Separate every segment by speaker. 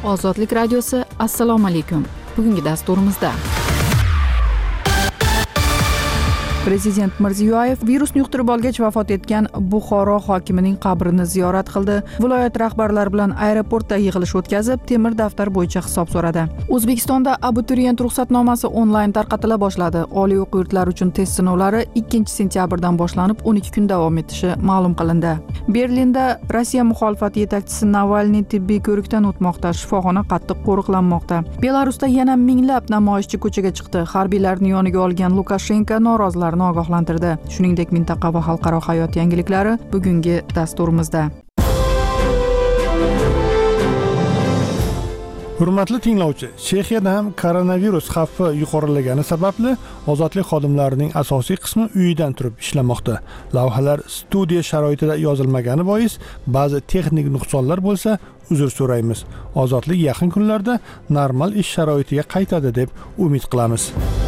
Speaker 1: Ozodlik radiosi. Assalomu alaykum. Bugungi dasturimizda Prezident Mirziyoyev virusni yuqtirib olgach vafot etgan Buxoro hokimining qabrini ziyorat qildi. Viloyat rahbarlari bilan aeroportda yig'ilish o'tkazib, temir daftar bo'yicha hisob so'radi. O'zbekistonda abituriyent ruxsatnomasi onlayn tarqatila boshladi. Oliy o'quv yurtlari uchun test sinovlari 2-sentyabrdan boshlanib 12 kun davom etishi ma'lum qilindi. Berlinda Rossiya muxolifati yetakchisi Navalniy tibbiy ko'rikdan o'tmoqda. Shifoxona qattiq qo'riqlanmoqda. Belarusda yana minglab namoyishchi ko'chaga chiqdi. Harbiylarni yoniga olgan Lukashenko norozilar ogohlantirdi. Shuningdek, mintaqa va xalqaro hayot yangiliklari bugungi dasturimizda.
Speaker 2: Hurmatli tinglovchi, Chexiyada ham koronavirus xavfi yuqorilagani sababli ozodlik xodimlarining asosiy qismi uyidan turib ishlamoqda. Lavhalar studiya sharoitida yozilmagani bois ba'zi texnik nuqsonlar bo'lsa, uzr so'raymiz. Ozodlik yaqin kunlarda normal ish sharoitiga qaytadi deb umid qilamiz.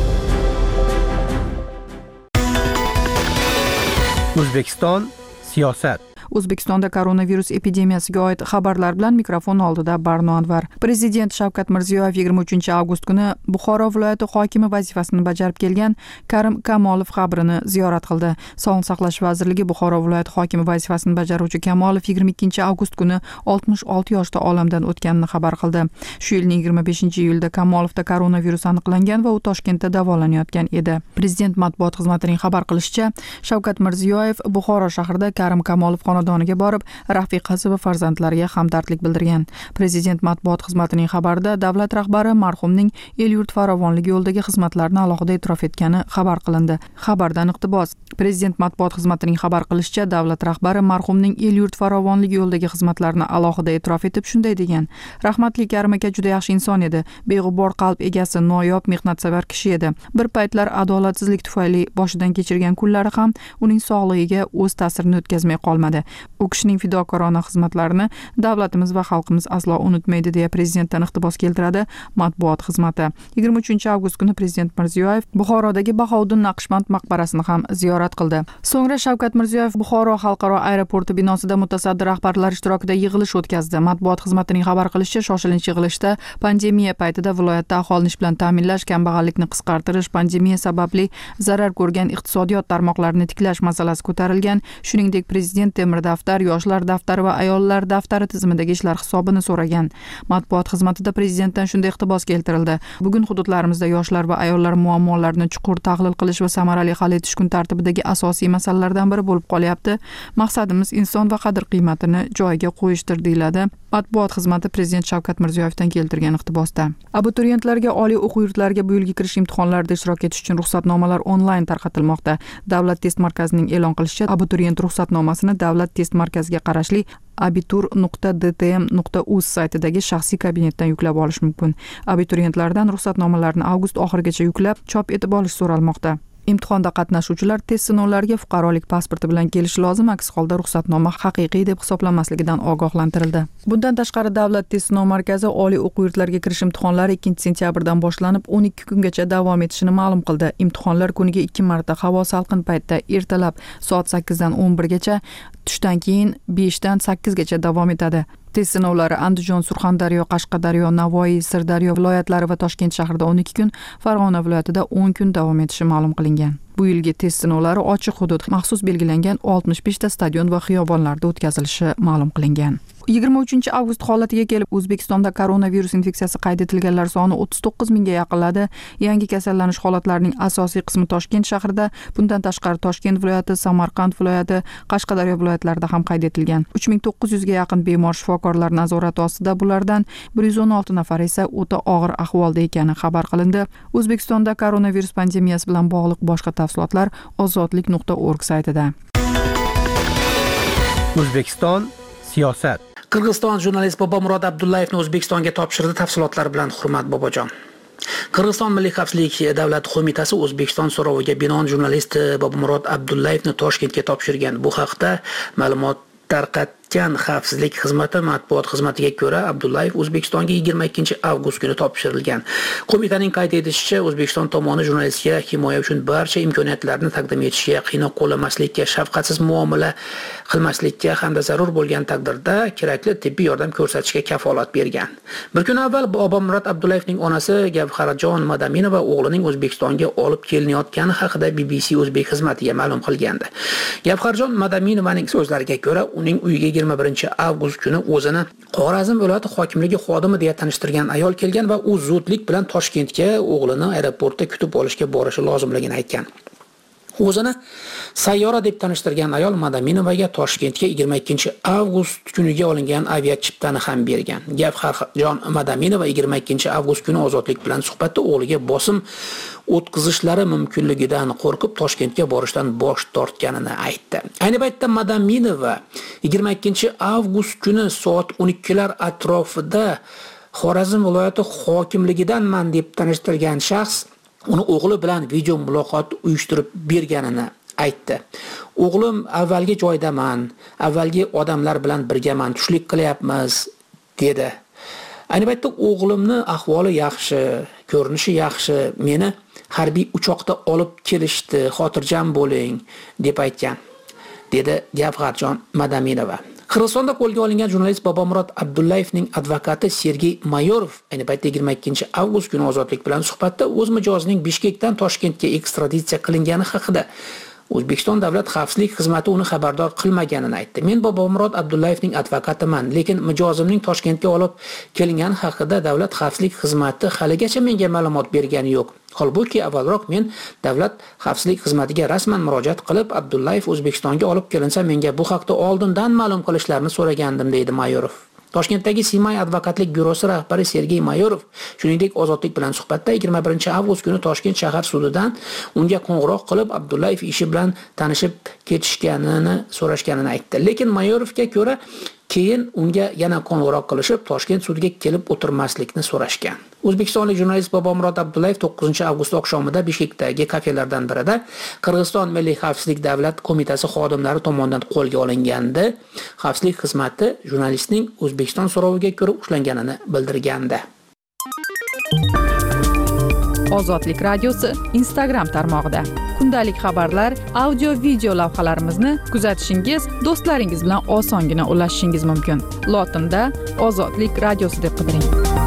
Speaker 3: O'zbekiston siyosat.
Speaker 1: O'zbekistonda koronavirus epidemiyasiga oid xabarlar bilan mikrofon oldida Barno Anvar. Prezident Shavkat Mirziyoyev 23-avgust kuni Buxoro viloyati hokimi vazifasini bajarib kelgan Karim Kamolov qabrini ziyorat qildi. Sog'liqni saqlash vazirligi Buxoro viloyati hokimi vazifasini bajaruvchi Kamolov 22-avgust kuni 66 yoshda olamdan o'tganini xabar qildi. Shu yilning 25-iyulda Kamolovda koronavirus aniqlangan va u Toshkentda davolanayotgan edi. Prezident matbuot xizmatining xabar qilishicha, Shavkat Mirziyoyev Buxoro shahrida Karim Kamolov xonadoniga borib, rafiqasi va farzandlariga hamdardlik bildirgan. Prezident matbuot xizmatining xabarida davlat rahbari marhumning el-yurt farovonligi yo'lidagi xizmatlarini alohida e'tirof etgani xabar qilindi. Xabardan iqtibos. Prezident matbuot xizmatining xabar qilishicha, davlat rahbari marhumning el-yurt farovonligi yo'lidagi xizmatlarini alohida e'tirof etib shunday degan: "Rahmatli Karim aka juda yaxshi inson edi, beg'ubor qalb egasi, noyob mehnatsevar kishi edi. Bir paytlar adolatsizlik tufayli boshidan kechirgan kunlari ham uning sog'lig'iga o'z ta'sirini o'tkazmay qolmadi. U kishining fidokorona xizmatlarini davlatimiz va xalqimiz aslo unutmaydi", deya prezidentdan iqtibos keltiradi matbuot xizmati. 23-avgust kuni Prezident Mirziyoyev Buxorodagi Bahovuddin Naqshband maqbarasini ham ziyorat qildi. So'ngra Shavkat Mirziyoyev Buxoro xalqaro aeroporti binosida mutasaddi rahbarlar ishtirokida yig'ilish o'tkazdi. Matbuot xizmatining xabar qilishicha, shoshilinch yig'ilishda pandemiya paytida viloyatda aholini ish bilan ta'minlash, kambag'allikni qisqartirish, pandemiya sababli zarar ko'rgan iqtisodiyot tarmoqlarini tiklash masalasi ko'tarilgan. Shuningdek, prezident temir daftar, yoshlar daftari va ayollar daftari tizimidagi ishlar hisobini so'ragan. Matbuot xizmatida prezidentdan shunday iqtibos keltirildi: "Bugun hududlarimizda yoshlar va ayollar muammolarini chuqur tahlil qilish va samarali hal etish kun tartibidagi asosiy masalalardan biri bo'lib qolyapti. Maqsadimiz inson va qadr-qiymatini joyiga qo'yishdir", deyiladi matbuot xizmati Prezident Shavkat Mirziyoyevdan keltirgan iqtibosda. Abituriyentlarga oliy o'quv yurtlariga bu yilgi kirish imtihonlarida ishtirok etish uchun ruxsatnomalar onlayn tarqatilmoqda. Davlat test markazining e'lon qilishicha, abituriyent ruxsatnomasini Davlat test markaziga qarashli abitur.dtm.uz saytidagi shaxsiy kabinetdan yuklab olish mumkin. Abituriyentlardan ruxsatnomalarni avgust oxirigacha yuklab, chop etib olish so'ralmoqda. Imtihonda qatnashuvchilar test sinovlariga fuqarolik pasporti bilan kelishi lozim, aks holda ruxsatnoma haqiqiy deb hisoblanmasligidan ogohlantirildi. Bundan tashqari, Davlat test sinov markazi oliy o'quv yurtlariga kirish imtihonlari 2-sentyabrdan boshlanib 12 kungacha davom etishini ma'lum qildi. Imtihonlar kuniga 2 marta, havo salqin paytda ertalab soat 8 dan 11 gacha, tushdan keyin 5 dan 8 gacha davom etadi. Test sinovlari Andijon, Surxondaryo, Qashqadaryo, Navoiy, Sirdaryo viloyatlari va Toshkent shahrida 12 kun, Farg'ona viloyatida 10 kun davom etishi ma'lum qilingan. Bu yilgi test sinovlari ochiq hudud, maxsus belgilangan 65 ta stadion va xiyobonlarda o'tkazilishi ma'lum qilingan. 23-avgust holatiga kelib, O'zbekistonda koronavirus infeksiyasi qayd etilganlar soni 39 mingga yaqinladi. Yangi kasallanish holatlarining asosiy qismi Toshkent shahrida, bundan tashqari Toshkent viloyati, Samarqand viloyati, Qashqadaryo viloyatlarida ham qayd etilgan. 3900 ga yaqin bemor shifokorlar nazorati ostida, bulardan 116 nafar esa o'ta og'ir ahvolda ekani xabar qilindi. O'zbekistonda koronavirus pandemiyasi bilan bog'liq boshqa tafsilotlar ozodlik.org saytida.
Speaker 3: O'zbekiston siyosat.
Speaker 4: Qirg'iziston jurnalist Bobomurod Abdullayevni O'zbekistonga topshirdi. Tafsilotlar bilan Hurmat Bobojon. Qirg'iziston Milliy xavfsizlik davlat qo'mitasi O'zbekiston so'roviga binoan jurnalist Bobomurod Abdullayevni Toshkentga topshirgan. Bu haqda ma'lumot tarqatgan xavfsizlik xizmati matbuot xizmatiga ko'ra, Abdullayev O'zbekistonga 22 avgust kuni topshirilgan. Qo'mitaning qayd etishicha, O'zbekiston tomoni jurnalistga himoya uchun barcha imkoniyatlarni taqdim etishga, qiynoq qo'llamaslikka, shafqatsiz muomala qilmaslikka hamda zarur bo'lgan taqdirda kerakli tibbiy yordam ko'rsatishga kafolat bergan. Bir kun avval Bobomurod Abdullayevning onasi Gavharjon Madaminova o'g'lining O'zbekistonga olib kelinayotgani haqida BBC O'zbek xizmatiga ma'lum qilgandi. Gavharjon Madaminovaning so'zlariga ko'ra, uning uyiga 21 avgust kuni o'zini Xorazm viloyati hokimligi xodimi deya tanishtirgan ayol kelgan va u zudlik bilan Toshkentga o'g'lini aeroportda kutib olishga borishi lozimligini aytgan. O'zini sayyora deb tanishtirgan ayol Madaminovaga Toshkentga 22 avgust kuniga olingan aviachiptani ham bergan. Gavharjon Madaminova 22 avgust kuni Ozodlik bilan suhbatda o'g'liga bosim o'tkazishlari mumkinligidan qo'rqib Toshkentga borishdan bosh tortganini aytdi. Ayni paytda Madaminova 22 avgust kuni soat 12lar atrofida Xorazm viloyati hokimligidanman deb tanishtirgan shaxs uni o'g'li bilan video muloqot uyushtirib berganini aytdi. O'g'lim avvalgi joydaman, avvalgi odamlar bilan birgaman, tushlik qilyapmiz dedi. Ayni paytda o'g'limni ahvoli yaxshi, ko'rinishi yaxshi, meni harbiy uchoqda olib kelishdi, xotirjam bo'ling deb aytgan, dedi Gavharjon Madaminova. Qirg'izistonda qo'lga olingan jurnalist Bobomurod Abdullayevning advokati Sergey Mayorov ayni paytda 22 avgust kuni Ozodlik bilan suhbatda o'z mijozining Bishkekdan Toshkentga ekstraditsiya qilingani haqida O'zbekiston davlat xavfsizlik xizmati uni xabardor qilmaganini aytdi. Men Bobomurod Abdullayevning advokatiman, lekin mijozimning Toshkentga olib kelingani haqida davlat xavfsizlik xizmati haligacha menga ma'lumot bergani yo'q. Holbuki avvalroq men davlat xavfsizlik xizmatiga rasman murojaat qilib, Abdullayev O'zbekistonga olib kelinsa menga bu haqda oldindan ma'lum qilishlarini so'ragandim, deydi Mayorov. Toshkentdagi Simay advokatlik byurosi rahbari Sergey Mayorov shuningdek Ozodlik bilan suhbatda 21 avgust kuni Toshkent shahar sudidan unga qo'ng'iroq qilib Abdullayev ishi bilan tanishib ketishganini so'rashganini aytdi. Lekin Mayorovga ko'ra keyin unga yana qo'ng'iroq qilishib Toshkent sudiga kelib o'tirmaslikni so'rashgan. O'zbekistonlik jurnalist Bobomurod Abdullayev 9 avgust oqshomida Bishkekdagi kafelardan birida Qirg'iziston Milliy xavfsizlik davlat qo'mitasi xodimlari tomonidan qo'lga olinganda, xavfsizlik xizmati jurnalistning O'zbekiston so'roviga ko'ra ushlanganini bildirgandi.
Speaker 1: Ozodlik radiosi Instagram tarmog'ida kundalik xabarlar, audio video lavhalarimizni kuzatishingiz, do'stlaringiz bilan osongina ulashishingiz mumkin. Lotinda Ozodlik radiosi deb qidiring.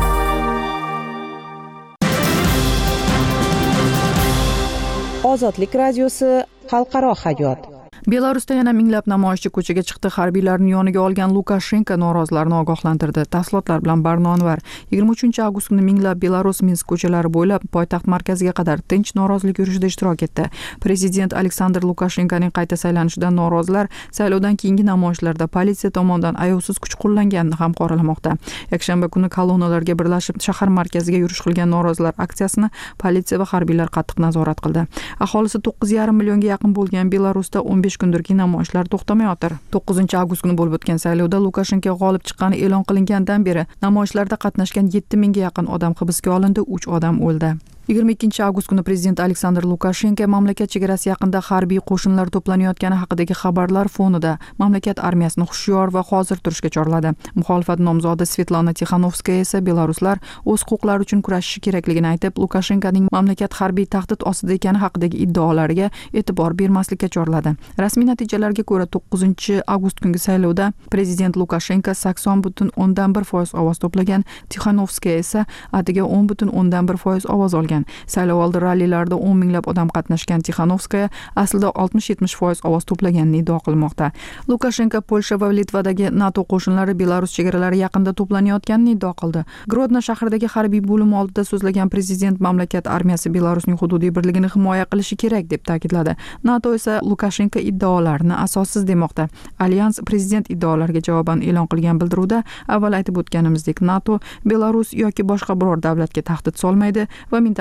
Speaker 5: Ozodlik radiosi xalqaro hayot.
Speaker 1: Belarusda yana minglab namoyishchi ko'chaga chiqdi. Harbiylarning yoniga olgan Lukashenko norozilarni ogohlantirdi. Tafsilotlar bilan Barno Anvar. 23 avgust kuni minglab Belarus Minsk ko'chalari bo'ylab poytaxt markaziga qadar tinch norozilik yurishida ishtirok etdi. Prezident Aleksandr Lukashenkoning qayta saylanishidan norozilar saylovdan keyingi namoyishlarda politsiya tomonidan ayovsiz kuch qo'llanganini ham qoralamoqda. Yakshanba kuni kolonnalarga birlashib shahar markaziga yurish qilgan norozilar aksiyasini politsiya va harbiylar qattiq nazorat qildi. Aholisi 9,5 millionga yaqin bo'lgan Belarusda 15 kundirki namoyishlar to'xtamayotir. 9 avgust kuni bo'lib o'tgan saylovda Lukashenko g'olib chiqqani e'lon qilingandan beri namoyishlarda qatnashgan 7 mingga yaqin odam hibsga olindi, 3 odam o'ldi. 22 avgust kuni prezident Aleksandr Lukashenko mamlakat chegarasi yaqinida harbiy qo'shinlar to'planayotgani haqidagi xabarlar fonida mamlakat armiyasini hushyor va hozir turishga chorladi. Muxolifat nomzodi Svetlana Tixanovskaya esa Belaruslar o'z huquqlari uchun kurashishi kerakligini aytib, Lukashenkoning mamlakat harbiy tahdid ostida ekani haqidagi iddaolariga e'tibor bermaslikka chorladi. Rasmiy natijalarga ko'ra 9 avgust kungi saylovda prezident Lukashenko 80,1% ovoz to'plagan, Tixanovskaya esa atigi 10,1% ovoz olgan. Saylov oldi rallilarda 10 minglab odam qatnashgan Tixanovskaya aslida 60-70% ovoz to'plaganini iddao qilmoqda. Lukashenko Polsha va Litvadagi NATO qo'shinlari Belarus chegaralari yaqinida to'planayotganini iddao qildi. Grodno shahridagi harbiy bo'lim oldida so'zlagan prezident mamlakat armiyasi Belarusning hududiy birligini himoya qilishi kerak deb ta'kidladi. NATO esa Lukashenko iddaolarini asossiz demoqda. Alyans prezident iddaolariga javoban e'lon qilgan bildiruvda avval aytib o'tganimizdek NATO Belarus yoki boshqa biror davlatga tahdid solmaydi va mintaqaviy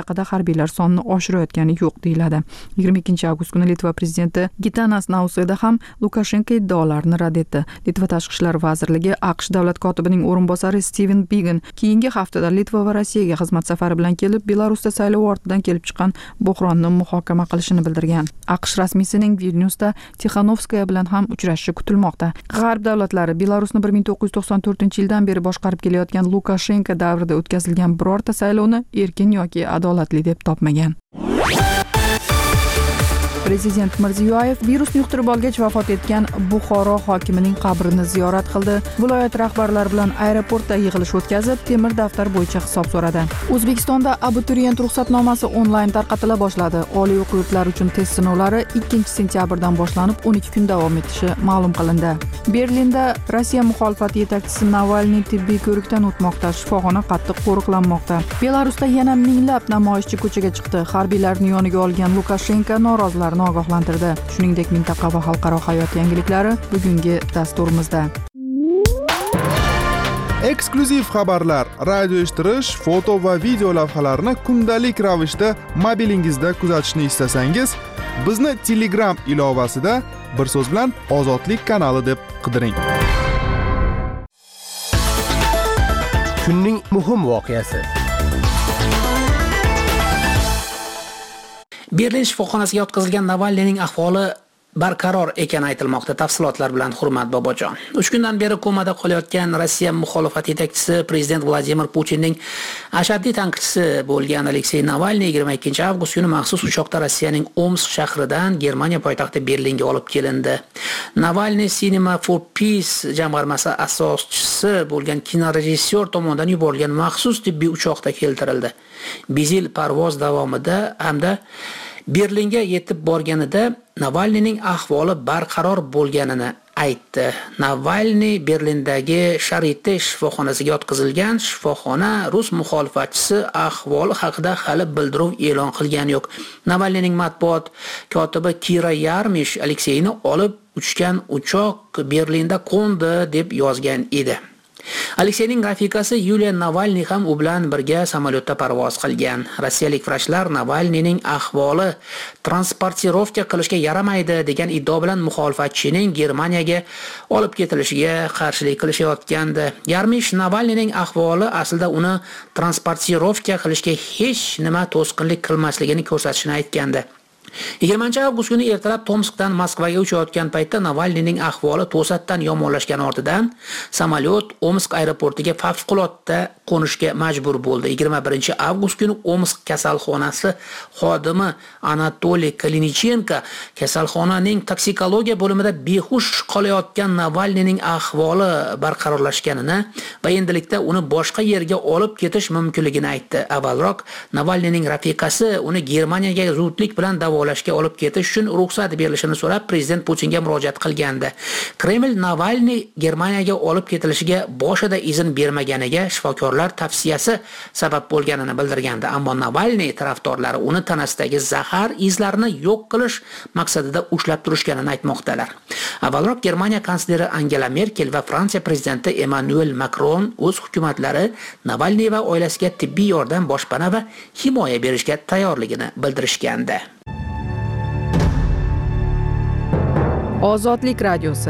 Speaker 1: mintaqada harbiylar sonini oshirayotgani yo'q deyiladi. 22 avgust kuni Litva prezidenti Gitanas Nauseda ham Lukashenko iddaolarini rad etdi. Litva tashqi ishlar vazirligi AQSh davlat kotibining o'rinbosari Steven Bigin keyingi haftada Litva va Rossiyaga xizmat safari bilan kelib, Belarusda saylov ortidan kelib chiqqan buhronni muhokama qilishini bildirgan. AQSh rasmiysining Vilnyusda Tixanovskaya bilan ham uchrashishi kutilmoqda. G'arb davlatlari Belarusni 1994-yildan beri boshqarib kelayotgan Lukashenko davrida o'tkazilgan birorta saylovni erkin yoki adolatli deb topmagan. Prezident Mirziyoyev virusni yuqtirib olgach vafot etgan Buxoro hokimining qabrini ziyorat qildi. Viloyat rahbarlari bilan aeroportda yig'ilish o'tkazib, temir daftar bo'yicha hisob so'radi. O'zbekistonda abituriyent ruxsatnomasi onlayn tarqatila boshladi. Oliy o'quv yurtlari uchun test sinovlari 2-sentyabrdan boshlanib 12 kun davom etishi ma'lum qilindi. Berlinda Rossiya muxolifati yetakchisi Navalniy tibbiy ko'rikdan o'tmoqda. Shifoxona qattiq qo'riqlanmoqda. Belarusda yana minglab namoyishchi ko'chaga chiqdi. Harbiylarni yoniga olgan Lukashenko norozilar ogohlantirdi. Shuningdek, mintaqa va xalqaro hayot yangiliklari bugungi dasturimizda.
Speaker 6: Eksklyuziv xabarlar, radio eshittirish, foto va video lavhalarni kundalik ravishda mobilingizda kuzatishni istasangiz, bizni Telegram ilovasida bir so'z bilan Ozodlik kanali deb qidiring.
Speaker 3: Kunning muhim voqeasi.
Speaker 4: Berlin shifoxonasiga yotqizilgan Navalniyning ahvoli barqaror ekani aytilmoqda. Tafsilotlar bilan Hurmat Bobojon. 3 kundan beri komada qolayotgan Rossiya muxolifat yetakchisi prezident Vladimir Putinning ashaddiy tanqidchisi bo'lgan Aleksey Navalniy 22 avgust kuni maxsus uchoqda Rossiyaning Omsk shahridan Germaniya poytaxti Berlinga olib kelindi. Navalniy Cinema for Peace jamg'armasi asoschisi bo'lgan kinorejissyor tomonidan yuborilgan maxsus tibbiy uchoqda keltirildi. Bizil parvoz davomida hamda Berlinga yetib borganida Navalniyning ahvoli barqaror bo'lganini aytdi. Navalniy Berlindagi Sharite shifoxonasiga yotqizilgan. Shifoxona rus muxolifatchisi ahvoli haqida hali bildiruv e'lon qilgani yo'q. Navalniyning matbuot kotibi Kira Yarmish Alekseyni olib uchgan uchoq Berlinda qo'ndi deb yozgan edi. Alekseyning rafiqasi Yuliya Navalniy ham u bilan birga samolyotda parvoz qilgan. Rossiyalik vrachlar Navalniyning ahvoli transportirovka qilishga yaramaydi degan iddio bilan muxolifatchining Germaniyaga olib ketilishiga qarshilik qilishayotgandi. Yarmish Navalniyning ahvoli aslida uni transportirovka qilishga hech nima to'sqinlik qilmasligini ko'rsatishini aytgandi. 20 avgust kuni ertalab Tomskdan Moskvaga uchayotgan paytda Navalniyning ahvoli to'satdan yomonlashgani ortidan samolyot Omsk aeroportiga favqulodda qo'nishga majbur bo'ldi. 21 avgust kuni Omsk kasalxonasi xodimi Anatoliy Kalinichenko kasalxonaning toksikologiya bo'limida behush qolayotgan Navalniyning ahvoli barqarorlashganini va endilikda uni boshqa yerga olib ketish mumkinligini aytdi. Avvalroq Navalniyning rafiqasi uni Germaniyaga zudlik bilan davolashga olib ketish uchun ruxsat berilishini so'rab prezident Putinga murojaat qilgandi. Kreml Navalniy Germaniyaga olib ketilishiga boshida izn bermaganiga shifokorlar tavsiyasi sabab bo'lganini bildirgandi. Ammo Navalniy tarafdorlari uni tanasidagi zahar izlarini yo'q qilish maqsadida ushlab turishganini aytmoqdalar. Avvalroq Germaniya kansleri Angela Merkel va Fransiya prezidenti Emmanuel Macron o'z hukumatlari Navalniy va oilasiga tibbiy yordam, boshpana va himoya berishga tayyorligini bildirishgandi.
Speaker 1: Ozodlik radiosi.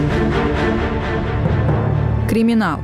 Speaker 1: Kriminal.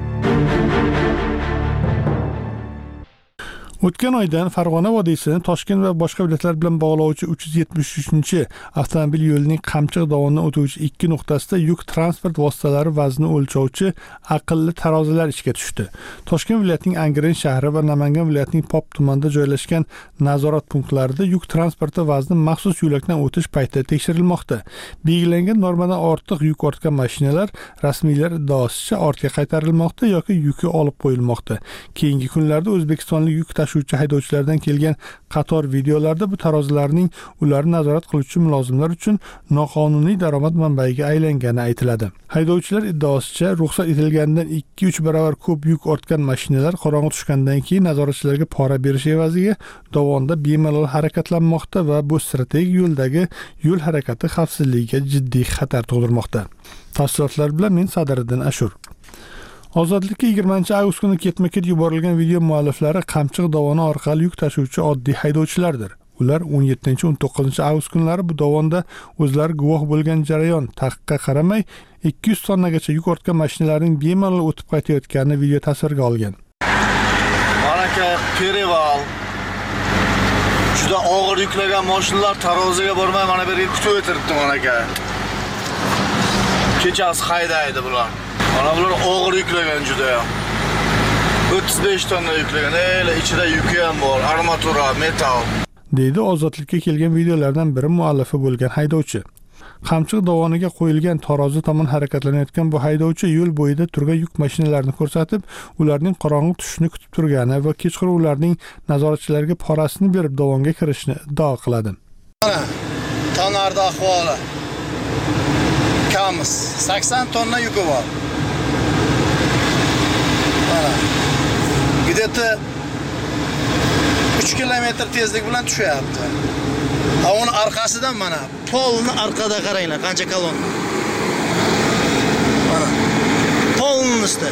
Speaker 2: O'tgan oydan Farg'ona vodiysini Toshkent va boshqa viloyatlar bilan bog'lovchi 373-avtomobil yo'lining Qamchiq dovonini o'tuvchi 2 nuqtasida yuk transport vositalari vaznini o'lchovchi aqlli tarozilar ishga tushdi. Toshkent viloyatining Angren shahri va Namangan viloyatining Pop tumanida joylashgan nazorat punktlarida yuk transporti vazni maxsus yo'lakdan o'tish payti tekshirilmoqda. Belgilangan normadan ortiq yuk ortgan mashinalar rasmiylar iddaosicha ortga qaytarilmoqda yoki yuki olib qo'yilmoqda. Keyingi kunlarda O'zbekistonlik yuk tashuvchi haydovchilardan kelgan qator videolarda bu tarozilarning ularni nazorat qiluvchi mulozimlar uchun noqonuniy daromad manbaiga aylangani aytiladi. Haydovchilar iddaosicha ruxsat etilganidan 2-3 barobar ko'p yuk ortgan mashinalar qorong'i tushgandan keyin nazoratchilarga pora berish evaziga dovonda bemalol harakatlanmoqda va bu strategik yo'ldagi yo'l harakati xavfsizligiga jiddiy xatar tug'dirmoqda. Tafsilotlar bilan men Sadiriddin Ashur. Ozodlikka 20-avgust kuni ketma-ket yuborilgan video mualliflari Qamchiq dovoni orqali yuk tashuvchi oddiy haydovchilardir. Ular 17-19 avgust kunlari bu dovonda o'zlari guvoh bo'lgan jarayon taqiqqa qaramay 200 tonnagacha yuk ortgan mashinalarning bemalol o'tib qaytayotganini video tasvirga olgan.
Speaker 7: Mana Pereval juda og'ir yuklagan mashinalar taroziga bormay mana bu yerga kutib o'tiribdi mana aka. Kechasi haydaydi bular. Mana bular og'ir yuklagan juda ham. 35 tonna yuklagan. Ichida yuki ham bor, armatura, metal.
Speaker 2: deydi ozodlikka kelgan videolardan biri muallifi bo'lgan haydovchi. Qamchiq dovoniga qo'yilgan tarozi tomon harakatlanayotgan bu haydovchi yo'l bo'yida turgan yuk mashinalarini ko'rsatib, ularning qorong'u tushishini kutib turgani va kechqurun ularning nazoratchilarga porasini berib dovonga kirishni iddao qiladi.
Speaker 7: Mana Tanarda ahvoli. Kamiz 80 tonna yuki bor. Mana где-то 3 kilometr tezlik bilan tushyapti. Ha uni orqasidan mana polni orqada qaranglar, qancha kolonna. Mana polni ustida.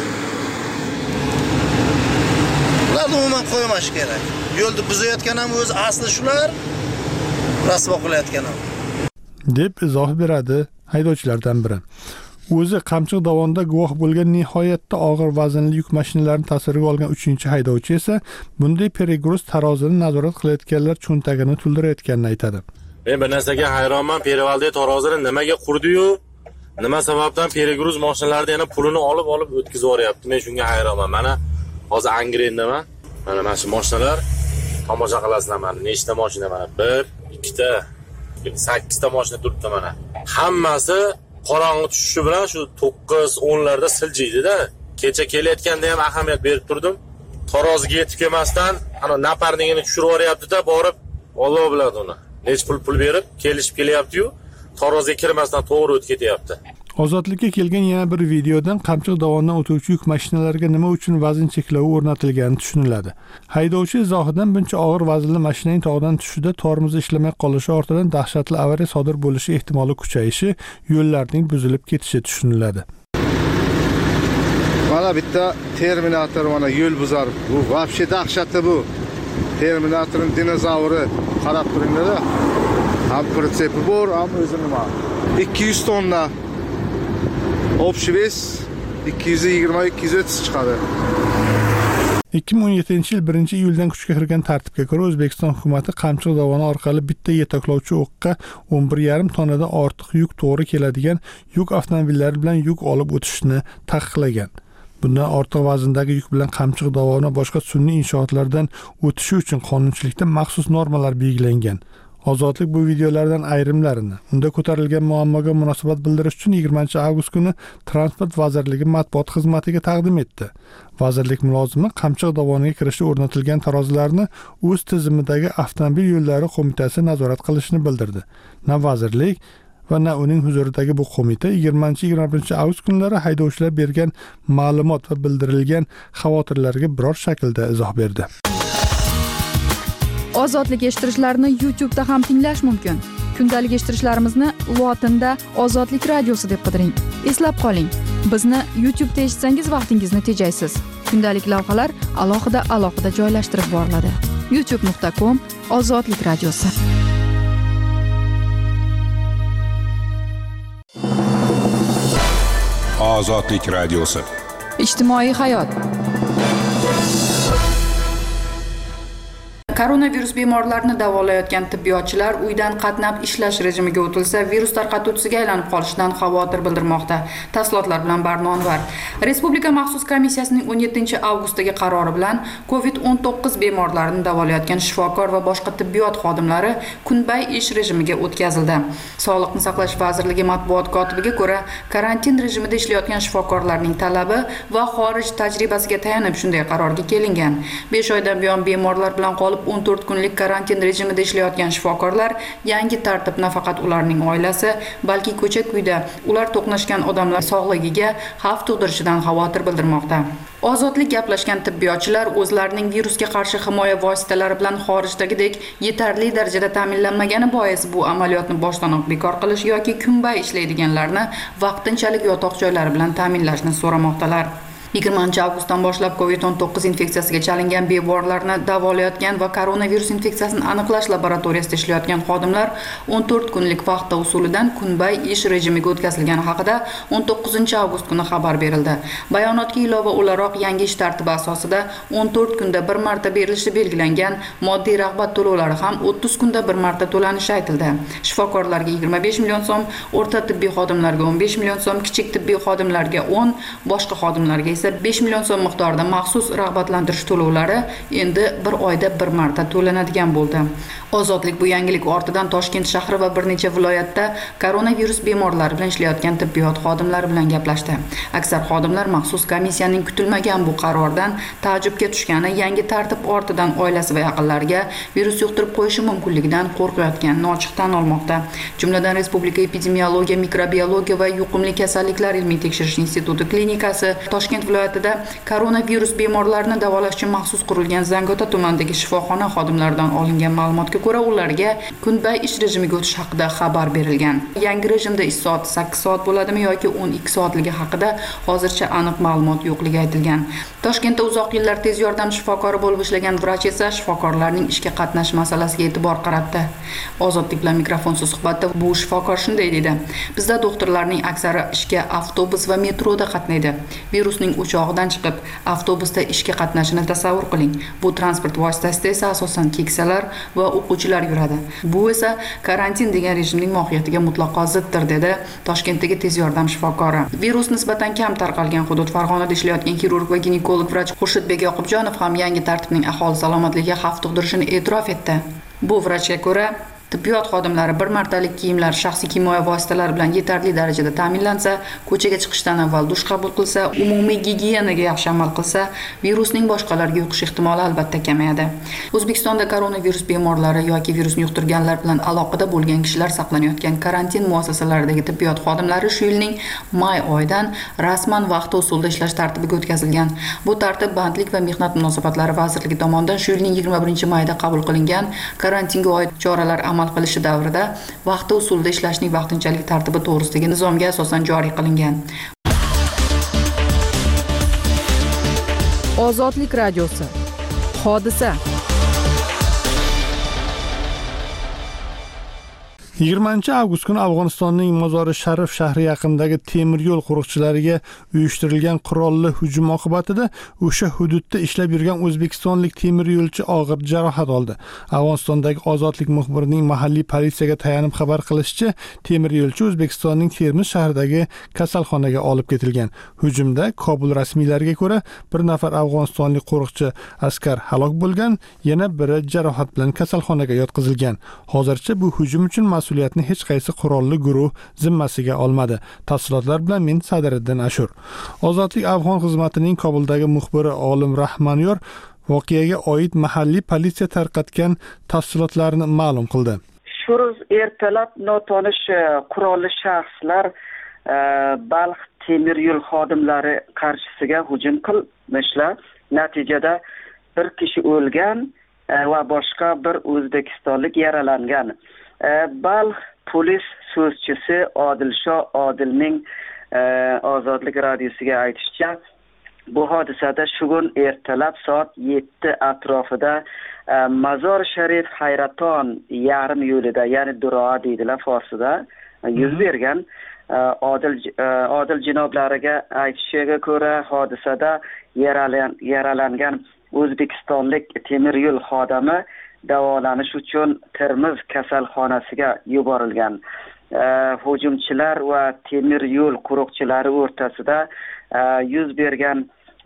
Speaker 7: Ularni umuman qo'ymash kerak. Yo'lni buzayotgan ham o'zi asli shular, rasvo qilayotgan ham.
Speaker 2: deb izoh beradi haydovchilardan biri. O'zi Qamchiq dovonida guvoh bo'lgan nihoyatda og'ir vaznli yuk mashinalarini tasvirga olgan 3-haydovchi esa bunday peregruz tarozini nazorat qilayotganlar cho'ntagini to'ldirayotganini aytadi.
Speaker 8: Men bir narsaga hayronman, Perevalda tarozini nimaga qurdi-yu, nima sababdan peregruz mashinalarni yana pulini olib o'tkazib yuboryapti. Men shunga hayronman. Mana hozir Angrendaman. Mana shu mashinalar tomosha qilasizlar mana. Nechta mashina mana? 1, 2 ta, 8 ta mashina turibdi mana. Hammasi qorong'i tushishi bilan shu 9-10 larda siljiydi-da. Kecha kelayotganda ham ahamiyat berib turdim. Taroziga yetib kelmasdan ana naparnigini tushirib yuboryapti-da, borib Alloh biladi uni. Nech pul berib kelishib kelyapti-yu, taroziga kirmasdan to'g'ri o'tib ketyapti.
Speaker 2: Ozodlikka kelgan yana bir videodan Qamchiq dovonidan o'tuvchi yuk mashinalariga nima uchun vazn cheklavi o'rnatilgani tushuniladi. Haydovchi izohidan buncha og'ir vaznli mashinaning tog'dan tushida tormozi ishlamay qolishi ortidan dahshatli avariya sodir bo'lishi ehtimoli kuchayishi, yo'llarning buzilib ketishi tushuniladi.
Speaker 7: Mana bitta Terminator mana yo'l buzar. Bu vobshe dahshatli bu. Terminatorning dinozavri qarab turinglar-da. Ham prinsipi bor, ham o'zi nima. 200 tonna. Общий вес 220-230 chiqadi.
Speaker 2: 2017-yil 1-iyuldan kuchga kirgan tartibga ko'ra O'zbekiston hukumatı Qamchiq dovoni orqali bitta yetaklovchi o'qqa 11,5 tonnadan ortiq yuk to'g'ri keladigan yuk avtomobillari bilan yuk olib o'tishni taqiqlagan. Bundan ortiq vazndagi yuk bilan Qamchiq dovoni boshqa sun'iy inshootlardan o'tishi uchun qonunchilikda maxsus normalar belgilangan. Ozodlik bu videolardan ayrimlarini, unda ko'tarilgan muammoga munosabat bildirish uchun 20-avgust kuni Transport vazirligi matbuot xizmatiga taqdim etdi. Vazirlik mulozimi Qamchiq dovoniga kirishda o'rnatilgan tarozilarni o'z tizimidagi avtomobil yo'llari qo'mitasi nazorat qilishini bildirdi. Na vazirlik va na uning huzuridagi bu qo'mita 20-21-avgust kunlari haydovchilar bergan ma'lumot va bildirilgan xavotirlarga biror shaklda izoh berdi.
Speaker 1: Ozodlik eshittirishlarni YouTube'da ham tinglash mumkin. Kundalik eshittirishlarimizni lotinda Ozodlik radiosi deb qidiring. Eslab qoling, bizni YouTube'da eshitsangiz vaqtingizni tejaysiz. Kundalik lavhalar alohida joylashtirib boriladi. youtube.com/Ozodlik radiosi.
Speaker 9: Ozodlik radiosi.
Speaker 1: Ijtimoiy hayot. Koronavirus bemorlarini davolayotgan tibbiyotchilar uydan qatnab ishlash rejimiga o'tilsa, virus tarqatuvchisiga aylanib qolishidan xavotir bildirmoqda. Tafsilotlar bilan Barno Anvar. Respublika maxsus komissiyasining 17-avgustdagi qarori bilan COVID-19 bemorlarini davolayotgan shifokor va boshqa tibbiyot xodimlari kunbay ish rejimiga o'tkazildi. Sog'liqni saqlash vazirligi matbuot kotibiga ko'ra, karantin rejimida ishlayotgan shifokorlarning talabi va xorij tajribasiga tayanib shunday qarorga kelingan. 5 oydan buyon bemorlar bilan qolib 14 kunlik karantin rejimida ishlayotgan shifokorlar yangi tartib nafaqat ularning oilasi, balki ko'cha-kuyda ular to'qnashgan odamlar sog'ligiga xavf tug'dirishidan xavotir bildirmoqda. Ozodlik gaplashgan tibbiyotchilar o'zlarining virusga qarshi himoya vositalari bilan xorijdagidek yetarli darajada ta'minlanmagani bois bu amaliyotni boshdanoq bekor qilish yoki kunbay ishlaydiganlarni vaqtinchalik yotoq joylari bilan ta'minlashni so'ramoqdalar. 20-avgustdan boshlab COVID-19 infeksiyasiga chalingan bemorlarni davolayotgan va koronavirus infeksiyasini aniqlash laboratoriyasida ishlayotgan xodimlar 14 kunlik vaqt usulidan kunbay ish rejimiga o'tkazilgani haqida 19-avgust kuni xabar berildi. Bayonotga ilova o'laroq yangi ish tartibi asosida 14 kunda bir marta berilishi belgilangan moddiy rag'bat to'lovlari ham 30 kunda bir marta to'lanishi aytildi. Shifokorlarga 25 million so'm, o'rta tibbiy xodimlarga 15 million so'm, kichik tibbiy xodimlarga 10, boshqa xodimlarga esa 5 million so'm miqdorida maxsus rag'batlantirish to'lovlari endi bir oyda bir marta to'lanadigan bo'ldi. Ozodlik bu yangilik ortidan Toshkent shahri va bir necha viloyatda koronavirus bemorlari bilan ishlayotgan tibbiyot xodimlari bilan gaplashdi. Aksar xodimlar maxsus komissiyaning kutilmagan bu qarordan taajjubga tushgani, yangi tartib ortidan oilasi va yaqinlariga virus yuqtirib qo'yishi mumkinligidan qo'rqayotganini ochiq tan olmoqda. Jumladan Respublika epidemiologiya, mikrobiologiya va yuqumli kasalliklar ilmiy tekshirish instituti klinikasi Toshkent viloyatida koronavirus bemorlarini davolash uchun maxsus qurilgan Zangiota tumanidagi shifoxona xodimlaridan olingan ma'lumotga ko'ra, ularga kunbay ish rejimiga o'tish haqida xabar berilgan. Yangi rejimda ish soati 8 soat bo'ladimi yoki 12 soatligi haqida hozircha aniq ma'lumot yo'qligi aytilgan. Toshkentda uzoq yillar tez yordam shifokori bo'lib ishlagan vrach esa shifokorlarning ishga qatnash masalasiga e'tibor qaratdi. Ozodlik bilan mikrofonsiz suhbatda bu shifokor shunday dedi: "Bizda doktorlarning aksari ishga avtobus va metroda qatnaydi. Virusning o'chog'idan chiqib, avtobusda ishga qatnashini tasavvur qiling. Bu transport vositasida esa asosan keksalar va o'quvchilar yuradi. Bu esa karantin degan rejimning mohiyatiga mutlaqo ziddir", dedi Toshkentdagi tez yordam shifokori. Virus nisbatan kam tarqalgan hudud Farg'onada ishlayotgan xirurg va ginekolog vrach Xurshidbek Yoqubjonov ham yangi tartibning aholi salomatligiga xavf tug'dirishini e'tirof etdi. Bu vrachga ko'ra, tibbiyot xodimlari bir martalik kiyimlar, shaxsiy himoya vositalari bilan yetarli darajada ta'minlansa, ko'chaga chiqishdan avval dush qabul qilsa, umumiy gigiyenaga yaxshi amal qilsa, virusning boshqalarga yuqish ehtimoli albatta kamayadi. O'zbekistonda koronavirus bemorlari yoki virusni yuqtirganlar bilan aloqada bo'lgan kishilar saqlanayotgan karantin muassasalaridagi tibbiyot xodimlari shu yilning may oyidan rasman vaqt usulida ishlash tartibiga o'tkazilgan. Bu tartib Bandlik va mehnat munosabatlari vazirligi tomonidan shu yilning 21-mayda qabul qilingan karantinga oid choralar amal qilishi davrida vaqti usulida ishlashning vaqtinchalik tartibi to'g'risidagi nizomga asosan joriy qilingan.
Speaker 10: Ozodlik radiosi. Hodisa.
Speaker 2: 20-avgust kuni Afg'onistonning Mozori Sharif shahri yaqinidagi temir yo'l qo'riqchilariga uyushtirilgan qurolli hujum oqibatida o'sha hududda ishlab yurgan o'zbekistonlik temir yo'lchi og'ir jarohat oldi. Afg'onistondagi Ozodlik muxbirining mahalliy politsiyaga tayanib xabar qilishicha, temir yo'lchi O'zbekistonning Termiz shahridagi kasalxonaga olib ketilgan. Hujumda Kobul rasmiylariga ko'ra bir nafar afg'onistonlik qo'riqchi askar halok bo'lgan, yana biri jarohat bilan kasalxonaga yotqizilgan. Hozircha bu hujum uchun mas'uliyatni hech qaysi qurolli guruh zimmasiga olmadi. Tafsilotlar bilan men Sadiriddin Ashur. Ozodlik Afg'on xizmatining Kobuldagi muxbiri Olim Rahmanyor voqeaga oid mahalliy politsiya tarqatgan tafsilotlarni ma'lum qildi.
Speaker 11: Shu ertalab notanish qurolli shaxslar Balx temir yo'l xodimlari qarshisiga hujum qilmishlar. Natijada bir kishi o'lgan va boshqa bir o'zbekistonlik yaralangan. Balx polis so'zchisi Odilsho Odilning Ozodlik radiosiga aytishicha, bu hodisada shugun ertalab soat 7 atrofida Mazor Sharif Hayraton yarim yo'lida, ya'ni Duroa deydilar forsida, yuz bergan. Odil janoblariga aytishiga ko'ra, hodisada yaralangan o'zbekistonlik temir yo'l xodimi davolanish uchun Termiz kasalxonasiga yuborilgan. Hujumchilar va temir yo'l qo'riqchilari o'rtasida yuz bergan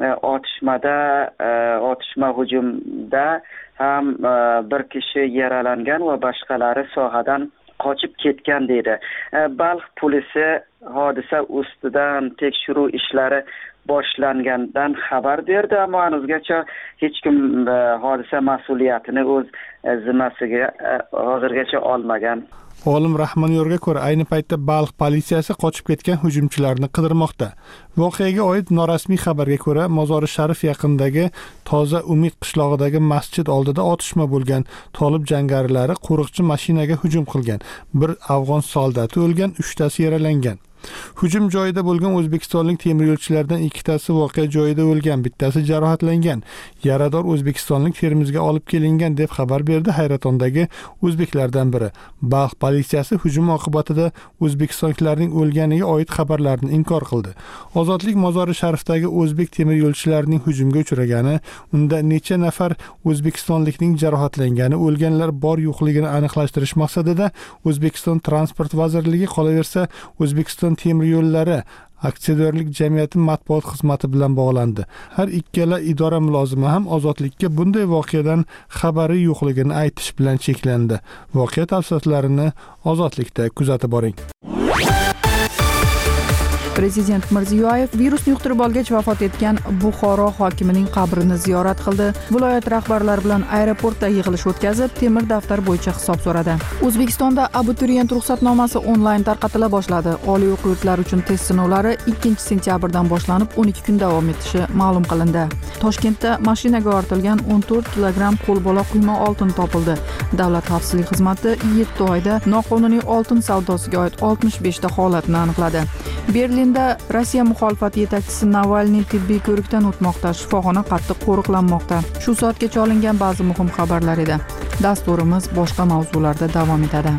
Speaker 11: otishma hujumda ham bir kishi yaralangan va boshqalari sohadan qochib ketgan dedi. Balx polisi hodisa ustidan tekshiruv ishlari boshlangandan xabar berdi, ammo hanuzgacha hech kim hodisa mas'uliyatini o'z zimmasiga hozirgacha olmagan.
Speaker 2: Olim Rahmanyorga ko'ra, ayni paytda Balx politsiyasi qochib ketgan hujumchilarni qidirmoqda. Voqeaga oid norasmiy xabarga ko'ra, Mozori Sharif yaqinidagi Toza Umid qishlog'idagi masjid oldida otishma bo'lgan. Tolib jangarilari qo'riqchi mashinaga hujum qilgan. Bir afg'on soldati o'lgan, 3 tasi yaralangan. Hujum joyida bo'lgan o'zbekistonlik temiryo'lchilardan ikkitasi voqea joyida o'lgan, bittasi jarohatlangan. Yarador o'zbekistonlik Termizga olib kelingan deb xabar berdi Hayratondagi o'zbeklardan biri. Balx politsiyasi hujum oqibatida o'zbekistonliklarning o'lganiga oid xabarlarni inkor qildi. Ozodlik mozori Sharifdagi o'zbek temiryo'lchilarining hujumga uchragani, unda necha nafar o'zbekistonlikning jarohatlangani, o'lganlar bor yo'qligini aniqlashtirish maqsadida O'zbekiston Transport vazirligi, qolaversa O'zbekiston temir yo'llari aksiyadorlik jamiyati matbuot xizmati bilan bog'landi. Har ikkala idora mulozimi ham ozodlikka bunday voqeadan xabari yo'qligini aytish bilan cheklandi. Voqea tafsilotlarini ozodlikda kuzatib boring.
Speaker 1: Prezident Mirziyoyev virusni yuqtirib olgach vafot etgan Buxoro hokimining qabrini ziyorat qildi. Viloyat rahbarlari bilan aeroportda yig'ilish o'tkazib, temir daftar bo'yicha hisob so'radi. O'zbekistonda abituriyent ruxsatnomasi onlayn tarqatila boshladi. Oliy o'quv yurtlari uchun test sinovlari 2-sentyabrdan boshlanib 12 kun davom etishi ma'lum qilindi. Toshkentda mashinaga ortilgan 14 kilogramm qo'lbola quyma oltin topildi. Davlat xavfsizlik xizmati 7 oyda noqonuniy oltin savdosiga oid 65 ta holatni aniqladi. Berlinda Rossiya muxolifati yetakchisi Navalniy tibbiy ko'rikdan o'tmoqda. Shifoxona qattiq qo'riqlanmoqda. Shu soatgacha olingan ba'zi muhim xabarlar edi. Dasturimiz boshqa mavzularda davom etadi.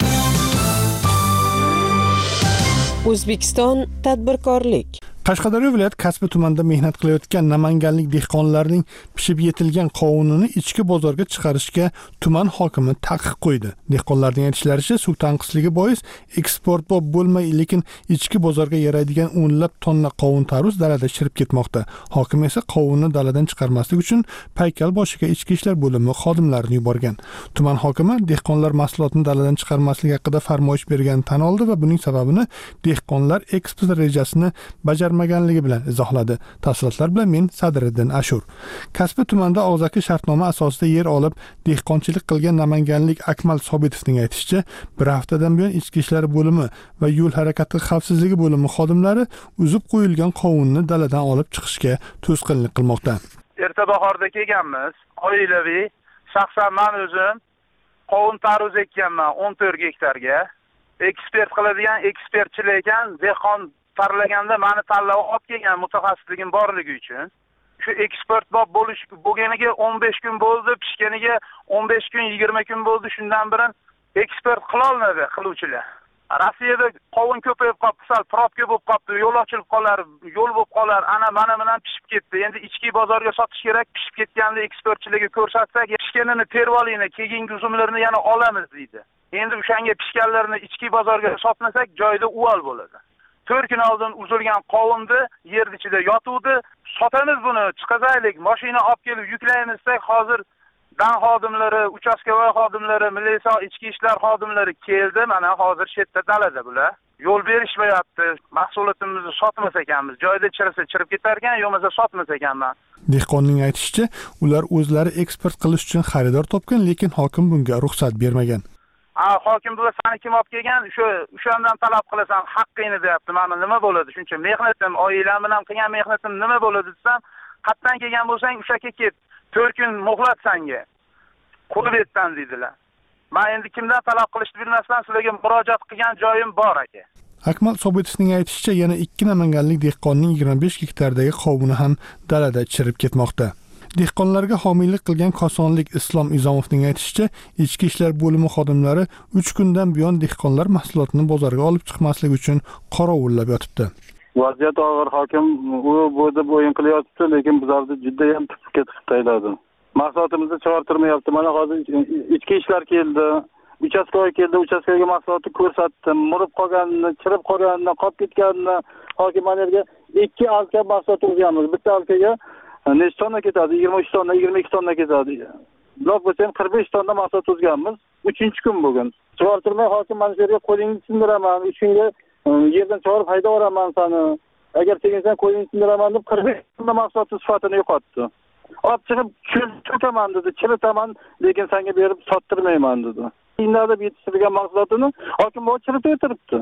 Speaker 5: O'zbekiston tadbirkorlik.
Speaker 2: Qashqadaryo viloyat Kasbi tumanida mehnat qilayotgan namanganlik dehqonlarning pishib yetilgan qovunini ichki bozorga chiqarishga tuman hokimi taqiq qo'ydi. Dehqonlarning aytishlaricha, suv tanqisligi bois eksportbop bo'lmay, lekin ichki bozorga yaraydigan o'nlab tonna qovun tarvuz dalada chirib ketmoqda. Hokim esa qovunni daladan chiqarmaslik uchun paykal boshiga ichki ishlar bo'limi xodimlarini yuborgan. Tuman hokimi dehqonlar mahsulotni daladan chiqarmaslik haqida farmoyish berganini tan oldi va buning sababini dehqonlar eksport rejasini bajarmaganligi bilan izohladi. Tafsilotlar bilan men Sadriddin Ashur. Kasbi tumanida og'zaki shartnoma asosida yer olib dehqonchilik qilgan namanganlik Akmal Sobitovning aytishicha, bir haftadan buyon ichki ishlar bo'limi va yo'l harakati xavfsizligi bo'limi xodimlari uzib qo'yilgan qovunni daladan olib chiqishga to'sqinlik qilmoqda.
Speaker 12: Erta bahorda kelganmiz, oilaviy, shaxsan men o'zim qovun tarvuz ekkanman 14 gektarga. Ekspert qiladigan ekspertchilar ekan, dehqon sarlaganda meni tanlab olib kelgan mutaxassisligim borligi uchun. Shu eksport bo'lganiga 15 kun bo'ldi, pishganiga 15 kun, 20 kun bo'ldi. Shundan beri eksport qila olmadi qiluvchilar. Rossiyada qovun ko'payib qoldi, sal probka bo'lib qoldi, yo'l ochilib qolar, yo'l bo'lib qolar. Ana mana bilan pishib ketdi. Endi ichki bozorga sotish kerak. Pishib ketganini eksportchilarga ko'rsatsak, pishganini terib olinglar, keyingi uzumlarni yana olamiz deydi. Endi o'shanga pishganlarni ichki bozorga sotmasak, joyda uval bo'ladi. 4 kun oldin uzilgan qovunni yer ichida yotuvdi. Sotamiz buni, chiqazaylik, mashina olib kelib yuklaymiz-sak, hozir dan xodimlari, uchastkavoy xodimlari, militsiya ichki ishlar xodimlari keldi. Mana hozir shetda dalada bular. Yo'l berishmayapti. Mahsulotimizni sotmas ekanmiz. Joyda chirisa chirib ketar ekan, yo'qmasa sotmas ekanman.
Speaker 2: Dehqonning aytishicha, ular o'zlari eksport qilish uchun xaridor topgan, lekin hokim bunga ruxsat bermagan.
Speaker 12: Hokim bular seni kim olib kelgan, o'shandan talab qilasan, haqqingni deyapti. Mana nima bo'ladi? Shuncha mehnatim, oilam bilan qilgan mehnatim nima bo'ladi desam, qatdan kelgan bo'lsang, o'shaka ket. 4 kun muhlat senga. Qo'lbetdan dedilar. Men endi kimdan talab qilishni bilmasdan sizlarga murojaat qilgan joyim bor aka.
Speaker 2: Akmal Sobitovning aytishicha, yana 2 namanganlik dehqonning 25 gektardagi qovuni ham dalada chirib ketmoqda. Dehqonlarga homiylik qilgan Kosonlik Islom Izomovning aytishicha, ichki ishlar bo'limi xodimlari 3 kundan buyon dehqonlar mahsulotini bozorga olib chiqmaslik uchun qorovullab yotibdi.
Speaker 13: Vaziyat og'ir, hokim u bo'da o'yin qilyapti, lekin bizlarni juda ham ketib tayladi. Mahsulotimizni chiqartirmayapti. Mana hozir ichki ishlar keldi, uchastkoy keldi, uchastkoyga mahsulotni ko'rsatdim. Murib qolganini, chirib qolganini, qolib ketganini hokim yerga 2 alka mahsulot o'zganmiz. Bitta alkaga necha tonna ketadi? 23 tonna, 22 tonna ketadi. Blok bo'lsa ham 45 tonna mahsulot o'zganmiz. 3-kun bugun. Chiqartirmay hokim mana shu yerga qo'lingni sindiraman, 3 kunga yerdan chiqarib haydab yuboraman seni. Agar teginsan qo'lingni sindiraman deb 45 tonna mahsulot sifatini yo'qotdi. Olib chiqib cho'kaman dedi, chiritaman, lekin senga berib sottirmayman dedi. Inlarda yetishtirilgan mahsulotini hokim bu chiritib o'tiribdi.